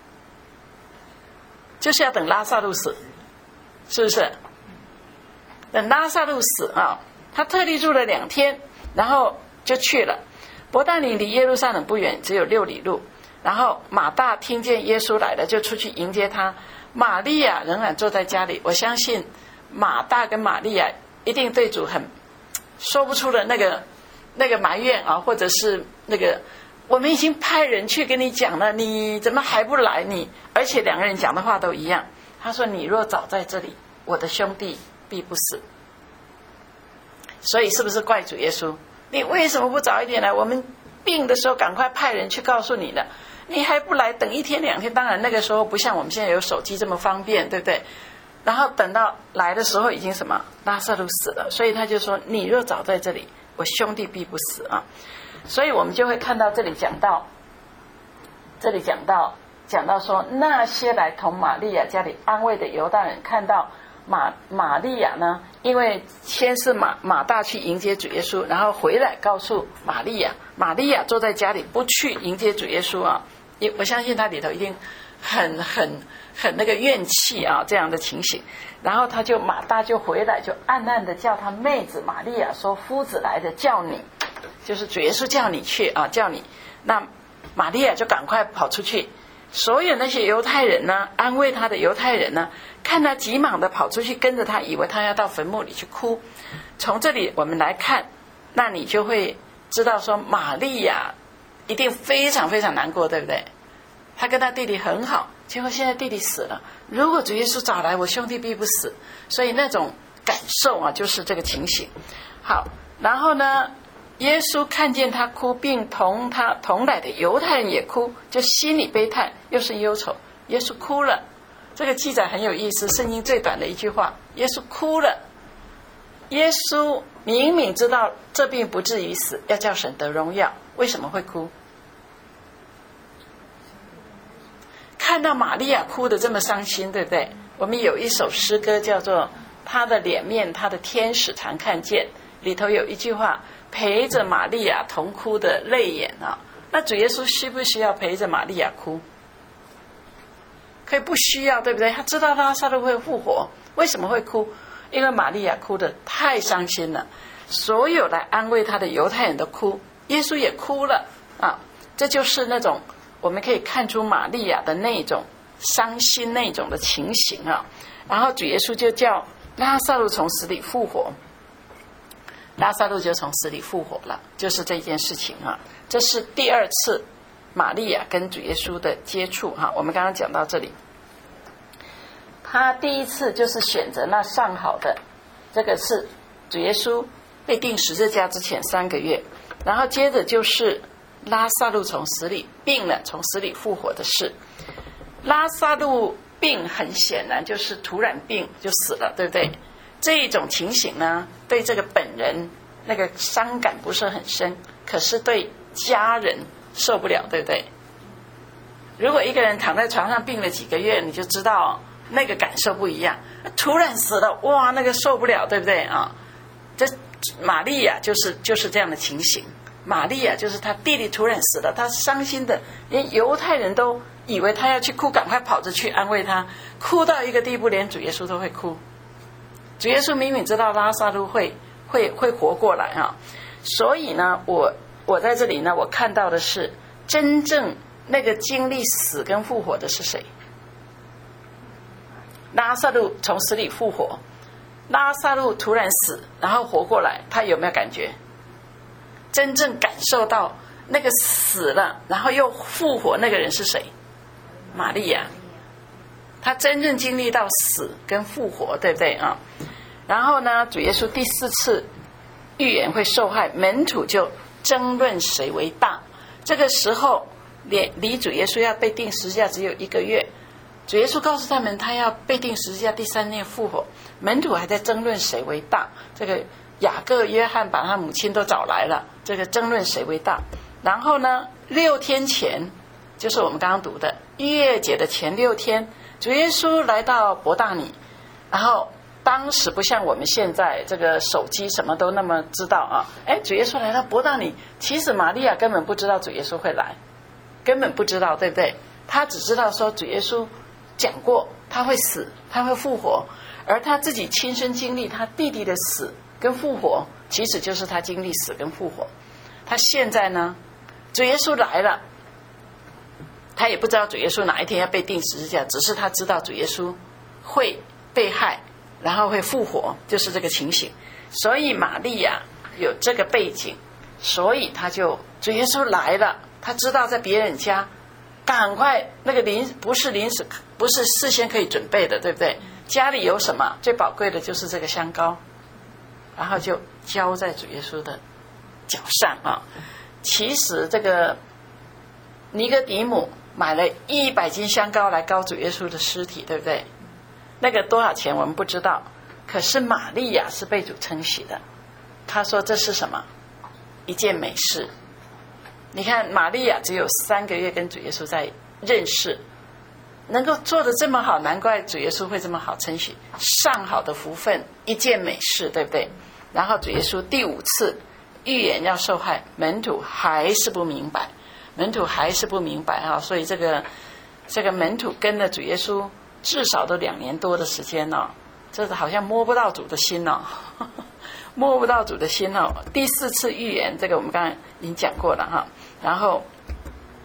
就是要等拉撒路死，是不是？等拉撒路死啊，他特地住了两天，然后就去了。伯大尼离耶路撒冷不远，只有六里路。然后马大听见耶稣来了，就出去迎接他。玛利亚仍然坐在家里。我相信马大跟玛利亚一定对主很说不出的那个那个埋怨啊，或者是那个我们已经派人去跟你讲了，你怎么还不来？你而且两个人讲的话都一样。他说：“你若早在这里，我的兄弟必不死。”所以是不是怪主耶稣？你为什么不早一点来？我们病的时候赶快派人去告诉你的，你还不来，等一天两天。当然那个时候不像我们现在有手机这么方便，对不对？然后等到来的时候已经什么，拉撒路死了。所以他就说：“你若早在这里，我兄弟必不死啊。”所以我们就会看到这里讲到，这里讲到讲到说，那些来同玛利亚家里安慰的犹大人看到马玛利亚呢，因为先是马马大去迎接主耶稣，然后回来告诉玛利亚，玛利亚坐在家里不去迎接主耶稣啊，我相信他里头一定很很很那个怨气啊，这样的情形。然后他就马大就回来，就暗暗的叫他妹子玛利亚说：“夫子来的，叫你，就是主耶稣叫你去啊，叫你。”那玛利亚就赶快跑出去， 所有那些犹太人呢，安慰他的犹太人呢，看他急忙的跑出去跟着他，以为他要到坟墓里去哭。从这里我们来看，那你就会知道说，玛利亚一定非常非常难过，对不对？他跟他弟弟很好，结果现在弟弟死了。如果主耶稣早来，我兄弟必不死。所以那种感受啊，就是这个情形。好，然后呢，耶稣看见他哭，并同他同来的犹太人也哭，就心里悲叹，又是忧愁。耶稣哭了，这个记载很有意思，圣经最短的一句话，耶稣哭了。耶稣明明知道这病不至于死，要叫神得荣耀，为什么会哭？看到玛利亚哭得这么伤心，对不对？我们有一首诗歌叫做他的脸面，他的天使常看见，里头有一句话，陪着玛利亚同哭的泪眼啊。那主耶稣需不需要陪着玛利亚哭？可以不需要，对不对？他知道拉撒路会复活，为什么会哭？因为玛利亚哭得太伤心了，所有来安慰他的犹太人都哭，耶稣也哭了啊。这就是那种我们可以看出玛利亚的那种伤心那种的情形啊。然后主耶稣就叫拉撒路从死里复活，拉撒路就从死里复活了，就是这件事情啊。这是第二次玛利亚跟主耶稣的接触哈。我们刚刚讲到这里，他第一次就是选择那上好的，这个是主耶稣被钉十字架之前三个月，然后接着就是拉撒路从死里病了，从死里复活的事。拉撒路病很显然就是突然病就死了，对不对？这一种情形呢，对这个本人那个伤感不是很深，可是对家人受不了，对不对？如果一个人躺在床上病了几个月，你就知道那个感受不一样。突然死了，哇，那个受不了，对不对啊？这玛利亚就是就是这样的情形。玛利亚就是他弟弟突然死了，他伤心的，连犹太人都以为他要去哭，赶快跑着去安慰他，哭到一个地步，连主耶稣都会哭。主耶稣明明知道拉撒路会会会活过来啊，所以呢，我我在这里呢，我看到的是真正那个经历死跟复活的是谁？拉撒路从死里复活，拉撒路突然死，然后活过来，他有没有感觉？真正感受到那个死了然后又复活那个人是谁？玛利亚。他真正经历到死跟复活，对不对啊？然后呢，主耶稣第四次预言会受害，门徒就争论谁为大。这个时候离主耶稣要被钉十字架只有一个月，主耶稣告诉他们他要被钉十字架，第三天复活，门徒还在争论谁为大。这个雅各、约翰把他母亲都找来了，这个争论谁为大。然后呢，六天前就是我们刚刚读的逾越节的前六天，主耶稣来到伯大尼，然后当时不像我们现在这个手机什么都那么知道啊。哎，主耶稣来到伯大尼，其实玛利亚根本不知道主耶稣会来，根本不知道，对不对？他只知道说主耶稣讲过他会死，他会复活，而他自己亲身经历他弟弟的死跟复活，其实就是他经历死跟复活。他现在呢，主耶稣来了，他也不知道主耶稣哪一天要被钉十字架，只是他知道主耶稣会被害，然后会复活，就是这个情形。所以玛利亚有这个背景，所以他就主耶稣来了，他知道在别人家，赶快那个临不是临时，不是事先可以准备的，对不对？家里有什么最宝贵的就是这个香膏，然后就浇在主耶稣的脚上啊。其实这个尼哥底母买了一百斤香膏来膏主耶稣的尸体，对不对？那个多少钱我们不知道，可是玛利亚是被主称许的，她说这是什么？一件美事。你看玛利亚只有三个月跟主耶稣在认识，能够做得这么好，难怪主耶稣会这么好称许，上好的福分，一件美事，对不对？然后主耶稣第五次预言要受害，门徒还是不明白，门徒还是不明白啊！所以这个这个门徒跟了主耶稣至少都两年多的时间哦，这是好像摸不到主的心哦，摸不到主的心哦。第四次预言，这个我们刚才已经讲过了哈。然后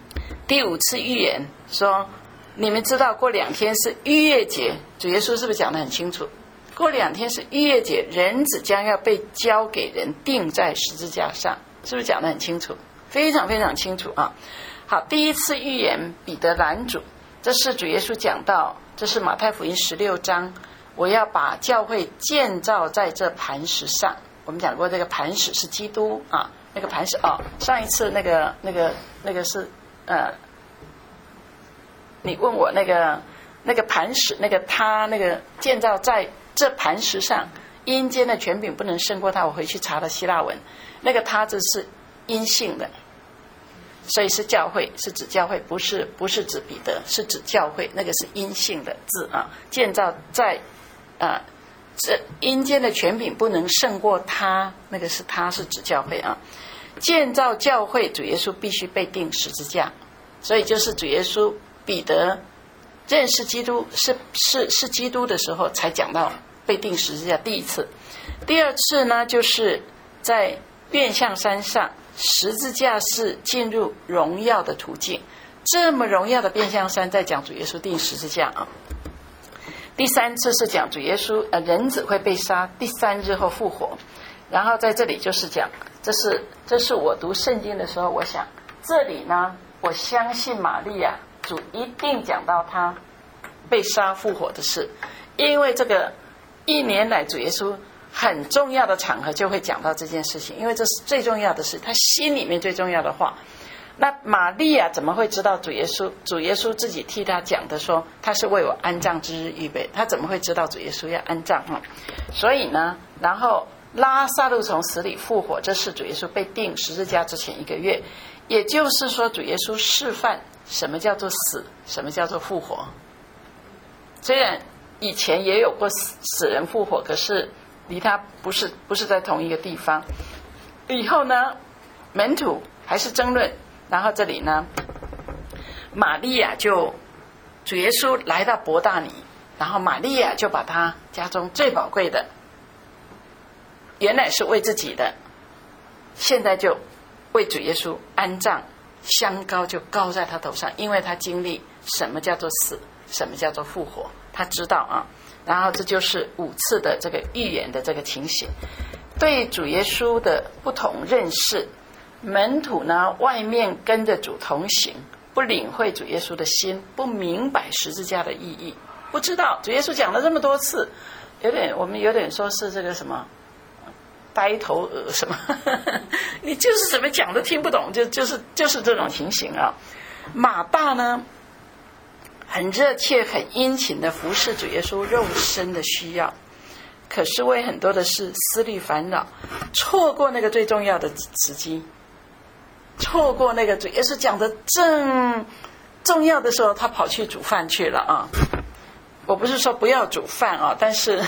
第五次预言说，你们知道过两天是逾越节，主耶稣是不是讲得很清楚？过两天是逾越节，人子将要被交给人，钉在十字架上，是不是讲得很清楚？非常非常清楚啊！好，第一次预言彼得拦阻，这是主耶稣讲到，这是马太福音十六章，我要把教会建造在这磐石上。我们讲过，这个磐石是基督啊，那个磐石哦，上一次那个那个那个是呃，你问我那个那个磐石，那个他那个建造在这磐石上，阴间的权柄不能胜过他。我回去查了希腊文，那个他字是阴性的，所以是教会，是指教会，不是不是指彼得，是指教会，那个是阴性的字啊。建造在啊，这阴间的权柄不能胜过他，那个是他是指教会啊。建造教会，主耶稣必须被钉十字架，所以就是主耶稣彼得认识基督是是是基督的时候，才讲到被钉十字架第一次。第二次呢，就是在变相山上，十字架是进入荣耀的途径。这么荣耀的变相山，在讲主耶稣钉十字架啊。第三次是讲主耶稣呃人子会被杀，第三日后复活。然后在这里就是讲，这是这是我读圣经的时候，我想这里呢，我相信玛利亚主一定讲到他被杀复活的事，因为这个一年来主耶稣很重要的场合就会讲到这件事情，因为这是最重要的事，他心里面最重要的话。那玛利亚怎么会知道主耶稣？主耶稣自己替他讲的说，他是为我安葬之日预备，他怎么会知道主耶稣要安葬？所以呢，然后拉撒路从死里复活，这是主耶稣被钉十字架之前一个月，也就是说主耶稣示范什么叫做死，什么叫做复活。虽然以前也有过死死人复活，可是离他不是不是在同一个地方。以后呢，门徒还是争论，然后这里呢，玛利亚就主耶稣来到伯大尼，然后玛利亚就把他家中最宝贵的，原来是为自己的，现在就为主耶稣安葬，香膏就膏在他头上，因为他经历什么叫做死，什么叫做复活，他知道啊。然后这就是五次的这个预言的这个情形，对主耶稣的不同认识。门徒呢，外面跟着主同行，不领会主耶稣的心，不明白十字架的意义，不知道主耶稣讲了这么多次，有点我们有点说是这个什么呆头鹅什么你就是怎么讲都听不懂，就就是就是这种情形啊。马大呢，很热切很殷勤的服侍主耶稣肉身的需要，可是为很多的事思虑烦恼，错过那个最重要的时机，错过那个主耶稣讲的正重要的时候，他跑去煮饭去了啊。我不是说不要煮饭啊，但是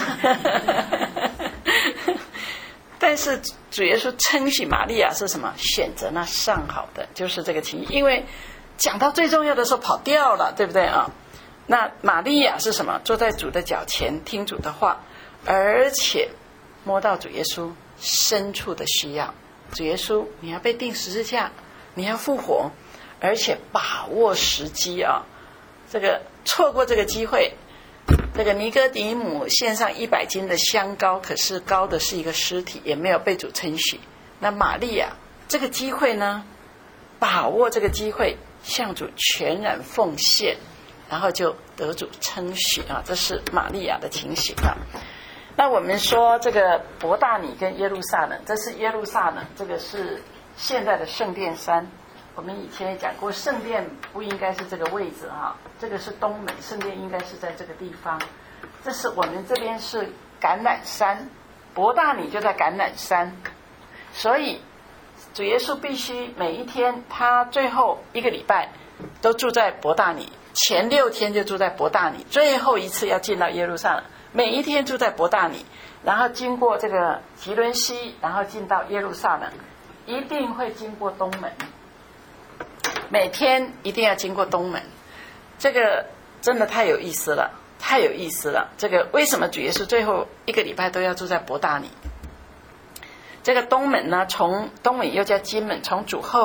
但是主耶稣称许玛利亚是什么？选择那上好的，就是这个情形。因为讲到最重要的时候跑掉了，对不对啊？那玛利亚是什么？坐在主的脚前听主的话，而且摸到主耶稣深处的需要。主耶稣，你要被钉十字架，你要复活，而且把握时机啊！这个错过这个机会，这个尼哥底母献上一百斤的香膏，可是膏的是一个尸体，也没有被主称许。那玛利亚这个机会呢，把握这个机会，向主全然奉献，然后就得主称许啊！这是玛利亚的情形啊。那我们说这个伯大尼跟耶路撒冷，这是耶路撒冷，这个是现在的圣殿山。我们以前也讲过，圣殿不应该是这个位置哈，这个是东门，圣殿应该是在这个地方。这是我们这边是橄榄山，伯大尼就在橄榄山，所以主耶稣必须每一天，他最后一个礼拜都住在伯大尼，前六天就住在伯大尼，最后一次要进到耶路撒冷，每一天住在伯大尼，然后经过这个吉伦西，然后进到耶路撒冷，一定会经过东门，每天一定要经过东门。这个真的太有意思了，太有意思了。这个为什么主耶稣最后一个礼拜都要住在伯大尼？这个东门呢，从东门又叫金门，从主后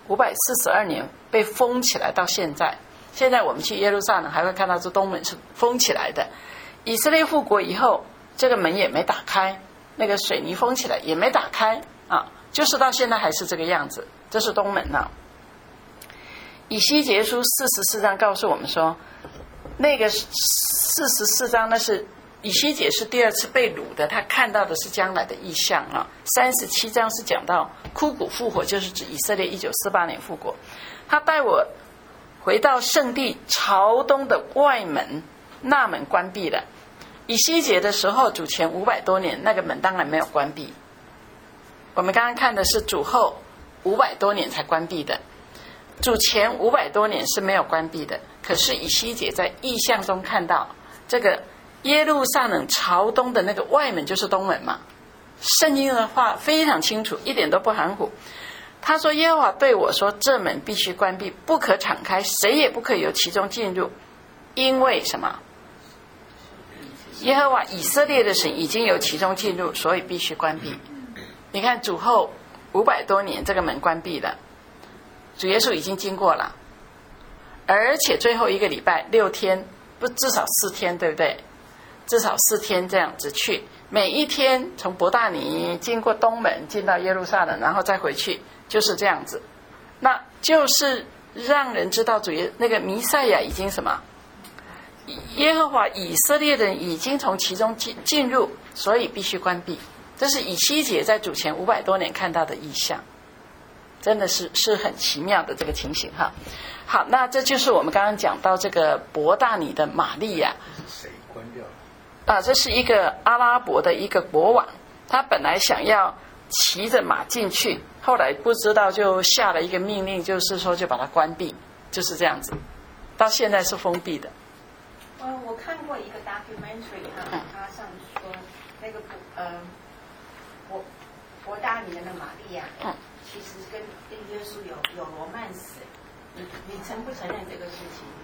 五百四十二年被封起来到现在。现在我们去耶路撒冷还会看到这东门是封起来的。以色列复国以后，这个门也没打开，那个水泥封起来也没打开啊，就是到现在还是这个样子。这是东门啊。以西结书四十四章告诉我们说，那个四十四章那是以西结是第二次被掳的，他看到的是将来的异象啊。三十七章是讲到枯骨复活，就是指以色列一九四八年复国。他带我回到圣地朝东的外门，那门关闭了。以西结的时候，主前五百多年，那个门当然没有关闭。我们刚刚看的是主后五百多年才关闭的，主前五百多年是没有关闭的。可是以西结在异象中看到这个耶路撒冷朝东的那个外门就是东门嘛，圣经的话非常清楚，一点都不含糊。他说耶和华对我说，这门必须关闭，不可敞开，谁也不可由其中进入，因为什么？耶和华以色列的神已经由其中进入，所以必须关闭。你看主后五百多年这个门关闭了，主耶稣已经经过了，而且最后一个礼拜六天，不至少四天，对不对？至少四天这样子去，每一天从伯大尼经过东门进到耶路撒冷，然后再回去，就是这样子。那就是让人知道主耶那个弥赛亚已经什么？耶和华以色列人已经从其中进进入，所以必须关闭。这是以西结在主前五百多年看到的异象，真的是是很奇妙的这个情形哈。好，那这就是我们刚刚讲到这个伯大尼的玛利亚。 是谁关掉了？ 啊，这是一个阿拉伯的一个国王，他本来想要骑着马进去，后来不知道就下了一个命令，就是说就把它关闭，就是这样子，到现在是封闭的。 呃，我看过一个 documentary 哈、啊，他上说那个呃，伯伯大尼的那玛利亚，嗯，其实跟跟耶稣有有罗曼史，你你承不承认这个事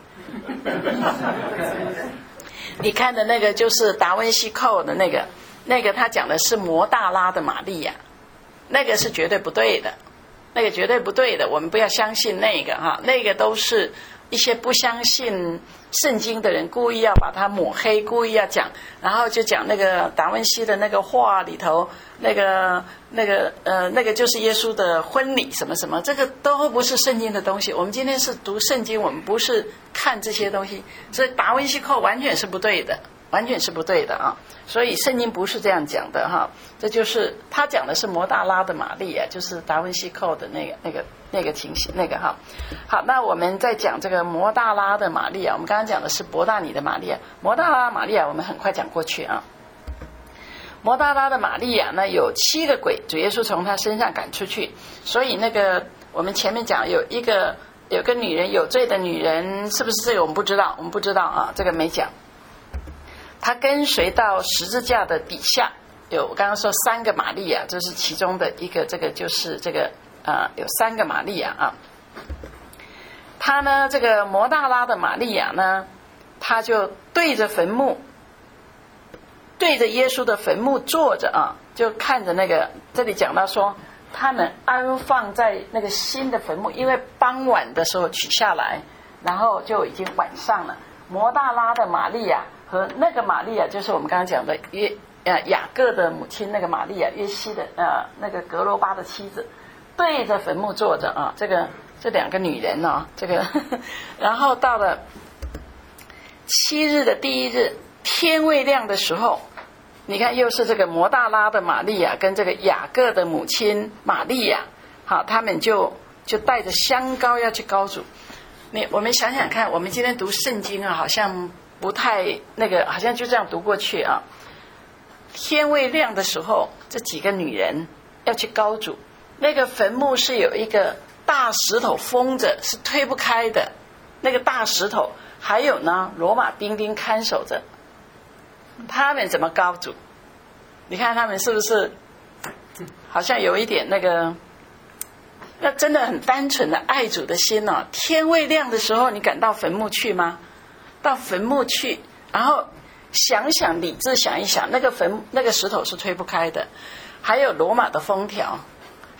情？ 你看的那个就是达文西扣的那个，那个他讲的是摩大拉的玛利亚，那个是绝对不对的，那个绝对不对的，我们不要相信那个哈，那个都是一些不相信圣经的人故意要把它抹黑，故意要讲，然后就讲那个达文西的那个画里头那个那个呃那个就是耶稣的婚礼什么什么，这个都不是圣经的东西。我们今天是读圣经，我们不是看这些东西，所以达文西扣完全是不对的，完全是不对的啊！所以圣经不是这样讲的哈，这就是他讲的是摩大拉的玛利亚，就是达文西扣的那个那个那个情形那个哈。好，那我们在讲这个摩大拉的玛利亚，我们刚刚讲的是伯大尼的玛利亚，摩大拉玛利亚我们很快讲过去啊。摩大拉的玛利亚呢，有七个鬼，主耶稣从他身上赶出去，所以那个我们前面讲有一个有个女人有罪的女人，是不是这个我们不知道，我们不知道啊，这个没讲。他跟随到十字架的底下，有我刚刚说三个玛利亚，这是其中的一个，这个就是这个呃有三个玛利亚啊。他呢，这个摩大拉的玛利亚呢，他就对着坟墓，对着耶稣的坟墓坐着啊，就看着那个，这里讲到说，他们安放在那个新的坟墓，因为傍晚的时候取下来，然后就已经晚上了。摩大拉的玛利亚和那个玛利亚，就是我们刚刚讲的约呃雅各的母亲那个玛利亚，约西的呃那个格罗巴的妻子，对着坟墓坐着啊，这个这两个女人啊，这个呵呵，然后到了七日的第一日，天未亮的时候，你看又是这个摩大拉的玛利亚跟这个雅各的母亲玛利亚，好，他们就就带着香膏要去膏主。你我们想想看，我们今天读圣经啊，好像不太那个，好像就这样读过去啊。天未亮的时候，这几个女人要去膏主，那个坟墓是有一个大石头封着，是推不开的。那个大石头，还有呢，罗马兵丁看守着。他们怎么膏主？你看他们是不是好像有一点那个？那真的很单纯的爱主的心哦。天未亮的时候，你敢到坟墓去吗？到坟墓去，然后想想理智想一想，那个坟那个石头是推不开的，还有罗马的封条，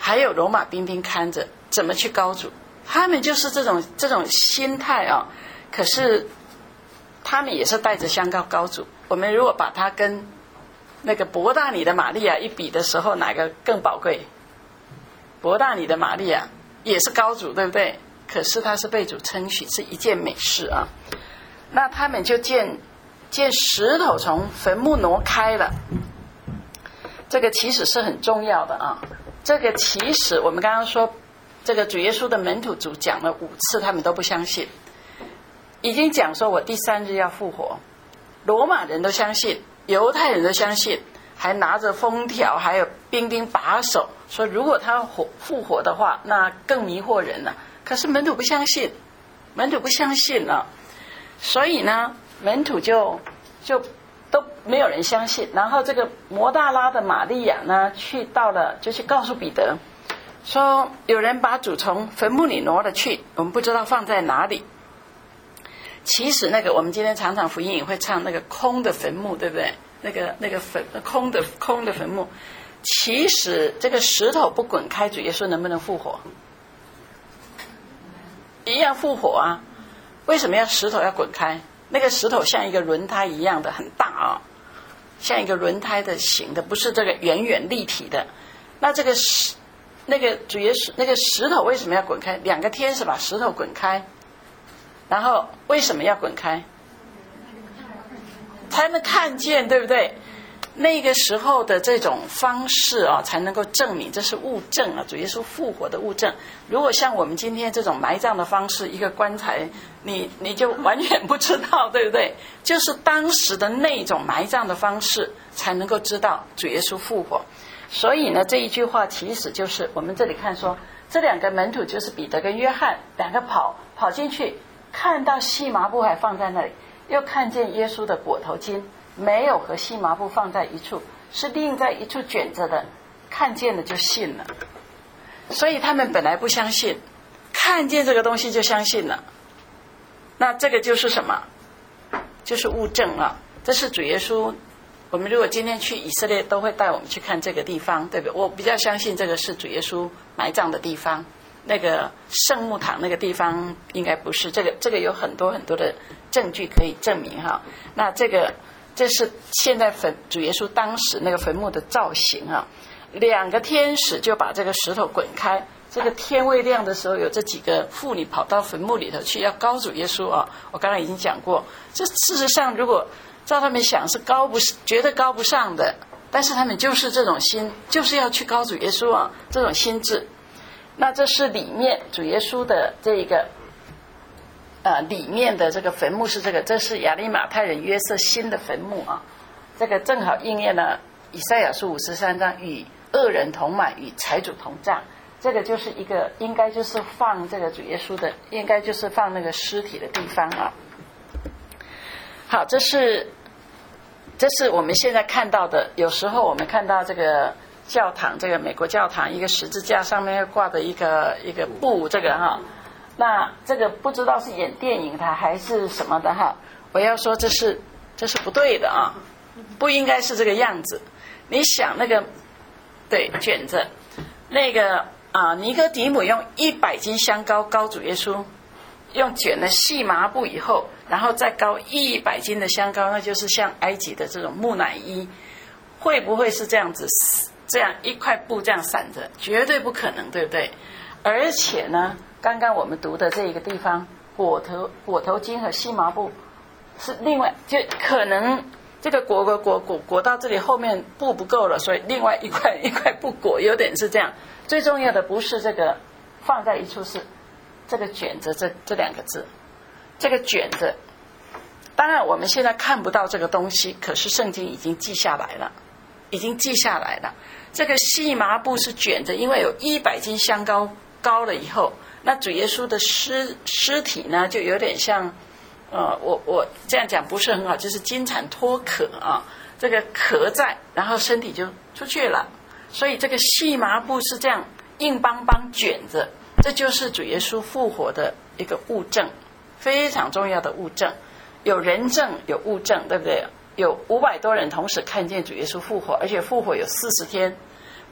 还有罗马兵丁看着，怎么去高主？他们就是这种这种心态啊。可是他们也是带着香膏高主。我们如果把它跟那个伯大尼的玛利亚一比的时候，哪个更宝贵？伯大尼的玛利亚也是高主，对不对？可是他是被主称许，是一件美事啊。那他们就见见石头从坟墓挪开了，这个其实是很重要的啊。这个其实我们刚刚说，这个主耶稣的门徒主讲了五次，他们都不相信。已经讲说我第三日要复活，罗马人都相信，犹太人都相信，还拿着封条，还有兵丁把守，说如果他复活的话，那更迷惑人了。可是门徒不相信，门徒不相信了，所以呢，门徒就就都没有人相信。然后这个摩大拉的玛利亚呢，去到了就去告诉彼得，说有人把主从坟墓里挪了去，我们不知道放在哪里。其实那个我们今天常常福音也会唱那个空的坟墓，对不对？那个那个坟空的空的坟墓，其实这个石头不滚开，主耶稣能不能复活？一样复活啊！为什么要石头要滚开？那个石头像一个轮胎一样的很大啊，像一个轮胎的形的，不是这个圆圆立体的。那这个石那个主耶稣那个石头为什么要滚开？两个天使把石头滚开。然后为什么要滚开？才能看见，对不对？那个时候的这种方式啊，才能够证明这是物证啊，主耶稣复活的物证。如果像我们今天这种埋葬的方式，一个棺材，你你就完全不知道，对不对？就是当时的那种埋葬的方式，才能够知道主耶稣复活。所以呢，这一句话其实就是我们这里看说，这两个门徒就是彼得跟约翰，两个跑跑进去。看到细麻布还放在那里，又看见耶稣的裹头巾没有和细麻布放在一处，是另在一处卷着的，看见了就信了。所以他们本来不相信，看见这个东西就相信了。那这个就是什么？就是物证啊！这是主耶稣。我们如果今天去以色列，都会带我们去看这个地方，对不对？我比较相信这个是主耶稣埋葬的地方。那个圣墓堂那个地方应该不是，这个这个有很多很多的证据可以证明哈。那这个这是现在坟主耶稣当时那个坟墓的造型啊。两个天使就把这个石头滚开，这个天未亮的时候，有这几个妇女跑到坟墓里头去要高主耶稣啊。我刚才已经讲过，这事实上如果照他们想是高不绝对高不上的，但是他们就是这种心，就是要去高主耶稣啊，这种心智。那这是里面主耶稣的这个呃里面的这个坟墓是这个，这是亚利马太人约瑟新的坟墓啊。这个正好应验了以赛亚书五十三章，与恶人同买，与财主同葬。这个就是一个应该就是放这个主耶稣的，应该就是放那个尸体的地方啊。好，这是这是我们现在看到的。有时候我们看到这个教堂，这个美国教堂一个十字架上面挂的一个一个布，这个哈，那这个不知道是演电影的还是什么的哈。我要说这是这是不对的啊，不应该是这个样子。你想那个对卷着那个啊，尼哥底母用一百斤香膏膏主耶稣，用卷了细麻布以后，然后再膏一百斤的香膏，那就是像埃及的这种木乃伊，会不会是这样子？这样一块布这样散着，绝对不可能，对不对？而且呢，刚刚我们读的这一个地方，裹头裹头巾和细麻布是另外，就可能这个裹裹裹裹裹到这里后面布不够了，所以另外一块一块布裹，有点是这样。最重要的不是这个放在一处，是这个卷着这这两个字，这个卷着。当然我们现在看不到这个东西，可是圣经已经记下来了，已经记下来了。这个细麻布是卷着，因为有一百斤香膏膏了以后，那主耶稣的尸尸体呢，就有点像，呃，我我这样讲不是很好，就是金蝉脱壳啊，这个壳在，然后身体就出去了，所以这个细麻布是这样硬邦邦卷着，这就是主耶稣复活的一个物证，非常重要的物证，有人证有物证，对不对？有五百多人同时看见主耶稣复活，而且复活有四十天，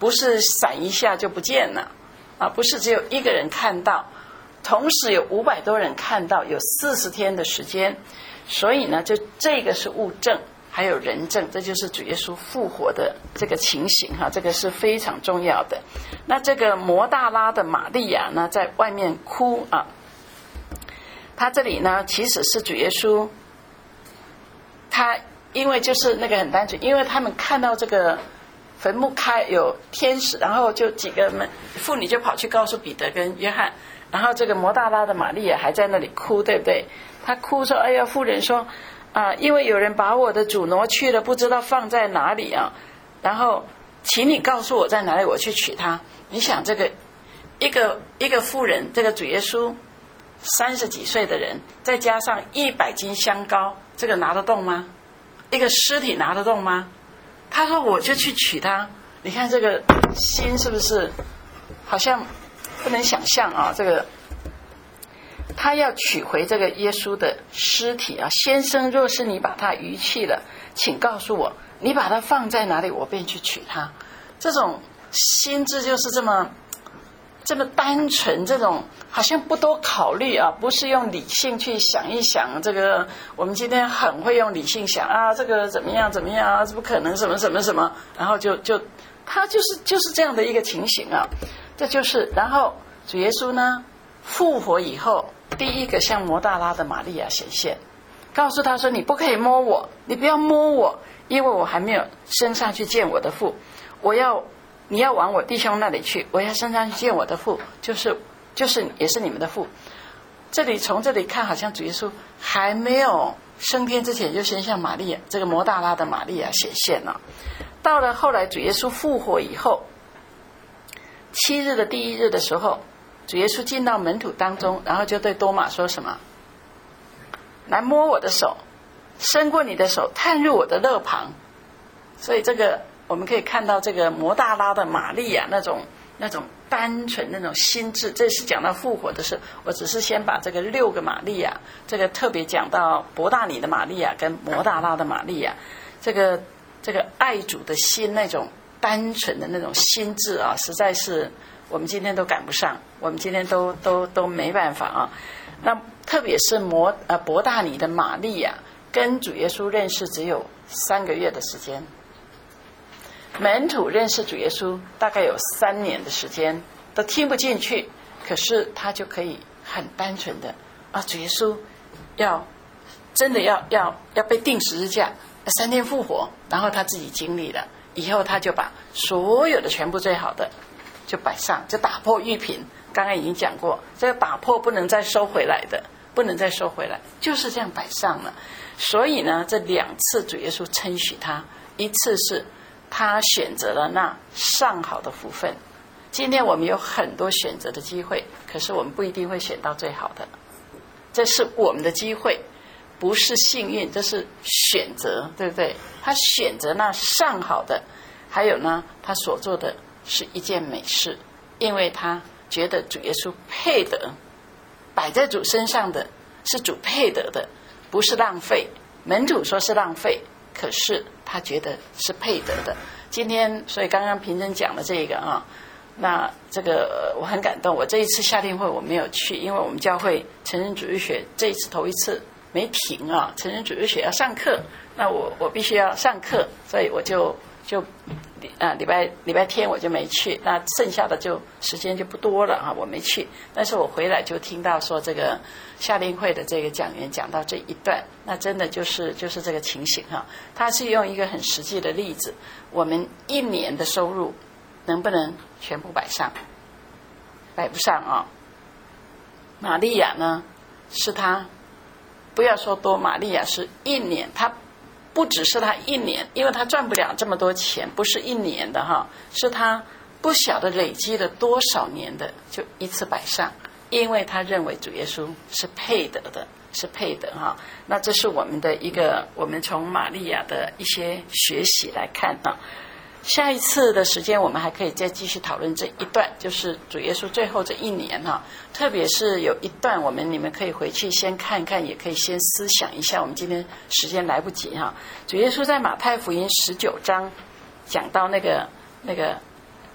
不是闪一下就不见了啊，不是只有一个人看到，同时有五百多人看到，有四十天的时间，所以呢，就这个是物证，还有人证，这就是主耶稣复活的这个情形哈，这个是非常重要的。那这个摩大拉的玛利亚呢，在外面哭啊，他这里呢其实是主耶稣，他因为就是那个很单纯，因为他们看到这个坟墓开有天使，然后就几个门妇女就跑去告诉彼得跟约翰，然后这个摩大拉的玛利亚还在那里哭，对不对？她哭说：“哎呀，妇人说啊，因为有人把我的主挪去了，不知道放在哪里啊，然后请你告诉我在哪里，我去取他。”你想这个一个一个妇人，这个主耶稣三十几岁的人，再加上一百斤香膏，这个拿得动吗？一个尸体拿得动吗？他说我就去取他。你看这个心是不是好像不能想象啊？这个他要取回这个耶稣的尸体啊！先生，若是你把他遗弃了，请告诉我，你把它放在哪里，我便去取他。这种心智就是这么这么单纯，这种好像不多考虑啊，不是用理性去想一想。这个我们今天很会用理性想啊，这个怎么样怎么样啊，这不可能什么什么什么，然后就就他就是就是这样的一个情形啊。这就是然后主耶稣呢复活以后，第一个向摩大拉的玛利亚显现，告诉他说：“你不可以摸我，你不要摸我，因为我还没有升上去见我的父。我要你要往我弟兄那里去，我要升上去见我的父，就是就是也是你们的父。”这里从这里看，好像主耶稣还没有升天之前，就先向玛利亚这个摩大拉的玛利亚显现了。到了后来主耶稣复活以后，七日的第一日的时候，主耶稣进到门徒当中，然后就对多马说什么：“来摸我的手，伸过你的手，探入我的肋旁。”所以这个我们可以看到这个摩大拉的玛利亚那种那种单纯那种心智。这是讲到复活的事，我只是先把这个六个玛利亚，这个特别讲到伯大尼的玛利亚跟摩大拉的玛利亚，这个这个爱主的心，那种单纯的那种心智啊，实在是我们今天都赶不上，我们今天都都都没办法啊。那特别是摩呃伯大尼的玛利亚，跟主耶稣认识只有三个月的时间。门徒认识主耶稣大概有三年的时间，都听不进去，可是他就可以很单纯的啊，主耶稣要真的要要要被钉十字架，三天复活，然后他自己经历了以后，他就把所有的全部最好的就摆上，就打破玉瓶。刚刚已经讲过，这个打破不能再收回来的，不能再收回来，就是这样摆上了。所以呢，这两次主耶稣称许他，一次是他选择了那上好的福分。今天我们有很多选择的机会，可是我们不一定会选到最好的，这是我们的机会，不是幸运，这是选择，对不对？他选择那上好的，还有呢，他所做的是一件美事，因为他觉得主耶稣配得，摆在主身上的是主配得的，不是浪费。门徒说是浪费，可是他觉得是配得的。今天所以刚刚平真讲的这个啊，那这个我很感动。我这一次夏令会我没有去，因为我们教会成人主日学这一次头一次没停啊，成人主日学要上课，那我我必须要上课，所以我就就啊礼拜礼拜天我就没去，那剩下的就时间就不多了啊，我没去。但是我回来就听到说这个夏令会的这个讲员讲到这一段，那真的就是就是这个情形哈。他是用一个很实际的例子，我们一年的收入能不能全部摆上？摆不上啊。玛利亚呢，是他不要说多，玛利亚是一年，他不只是他一年，因为他赚不了这么多钱，不是一年的哈，是他不晓得累积了多少年的，就一次摆上，因为他认为主耶稣是配得的，是配得哈。那这是我们的一个，我们从玛利亚的一些学习来看啊。下一次的时间我们还可以再继续讨论这一段，就是主耶稣最后这一年哈，特别是有一段我们你们可以回去先看看，也可以先思想一下，我们今天时间来不及哈。主耶稣在马太福音十九章讲到那个那个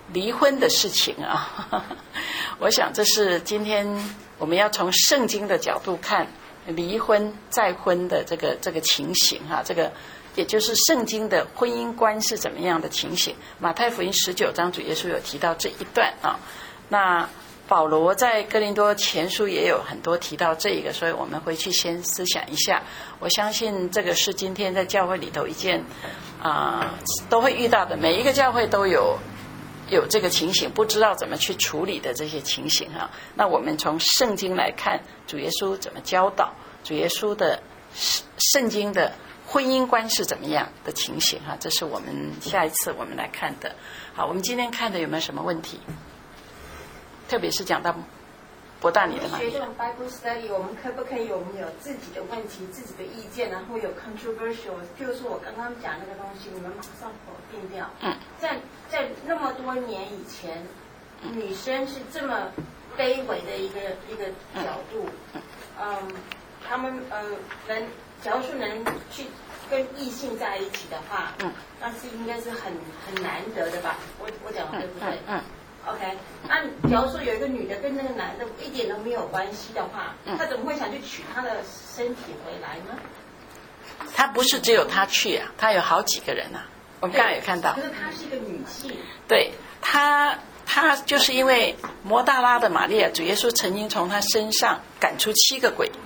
离婚的事情啊，我想这是今天我们要从圣经的角度看离婚再婚的这个这个情形哈、啊，这个也就是圣经的婚姻观是怎么样的情形。马太福音十九章主耶稣有提到这一段啊，那保罗在哥林多前书也有很多提到这个，所以我们回去先思想一下。我相信这个是今天在教会里头一件啊、呃、都会遇到的，每一个教会都有有这个情形，不知道怎么去处理的这些情形哈、啊。那我们从圣经来看，主耶稣怎么教导，主耶稣的圣经的婚姻观是怎么样的情形哈、啊？这是我们下一次我们来看的。好，我们今天看的有没有什么问题？特别是讲到博大尼的嘛， 学这种 Bible study， 我们可不可以我们有自己的问题、自己的意见，然后有 controversial， 譬如说我刚刚讲那个东西，你们马上否定掉。 嗯， 在在那么多年以前，女生是这么卑微的一个一个角度，嗯，他们呃能，假如说能去跟异性在一起的话，嗯，那是应该是很很难得的吧？我我讲的对不对？嗯。嗯OK， 那假如说有一个女的跟那个男的一点都没有关系的话，她怎么会想去娶她的身体回来呢？ 她不是只有她去啊，她有好几个人啊。我们刚才也看到， 可是她是一个女性。对， 她她就是因为摩大拉的玛利亚，主耶稣曾经从她身上赶出七个鬼。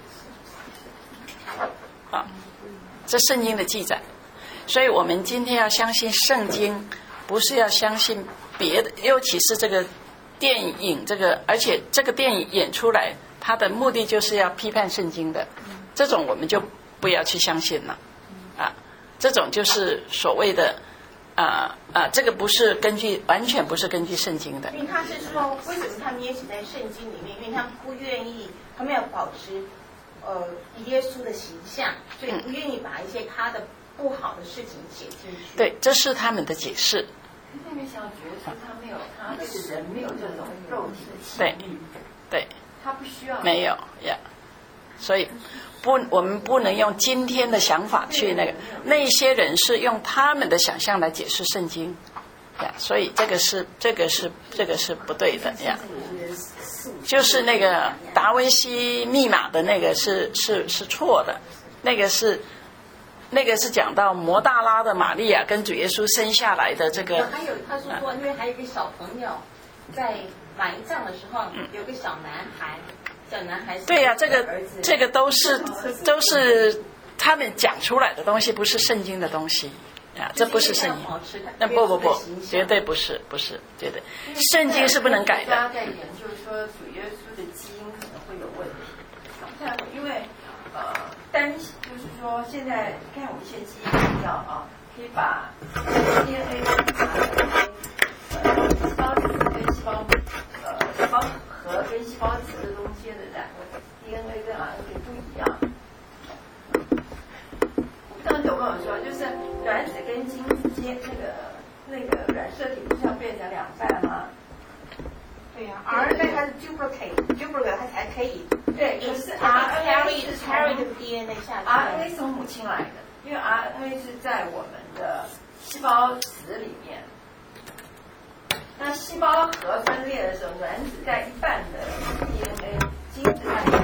啊，这圣经的记载，所以我们今天要相信圣经，不是要相信别的，尤其是这个电影，这个而且这个电影演出来，它的目的就是要批判圣经的，这种我们就不要去相信了，啊，这种就是所谓的啊啊，这个不是根据，完全不是根据圣经的。 因为他是说，为什么他们也写在圣经里面？因为他们不愿意，他们要保持呃耶稣的形象，所以不愿意把一些他的不好的事情写进去。 对，这是他们的解释。 那边想觉得说他没有，他这个人没有这种肉体的吸引力， 对， 他不需要， 没有呀，所以不，我们不能用今天的想法去那个，那些人是用他们的想象来解释圣经呀，所以这个是这个是这个是不对的呀，就是那个达文西密码的那个是是是错的，那个是。那个是讲到摩大拉的玛利亚跟主耶稣生下来的这个。 还有他说过，因为还有一个小朋友在埋葬的时候，有个小男孩，小男孩是对呀、啊，这个这个都是都是他们讲出来的东西，不是圣经的东西啊，这不是圣经。那不不不，绝对不是，不是绝对，圣经是不能改的。 大家在研究说主耶稣的基因可能会有问题，因为呃。担心就是说，现在看我们一些基因资料啊，可以把 D N A 跟 R N A， 呃，细胞质跟细胞呃细胞核跟细胞质的中间的两个 D N A 跟 R N A 不一样。我刚才有跟我说，就是卵子跟精子间那个那个染色体不是要变成两半吗？ 对呀、啊、，R N A 它是 duplicate，duplicate 它才可以。 对，可是 R N A 是 carry 这个 D N A 下去 ，R N A 是从母亲来的，因为 R N A 是在我们的细胞质里面。那细胞核分裂的时候，卵子带一半的 D N A， 精子带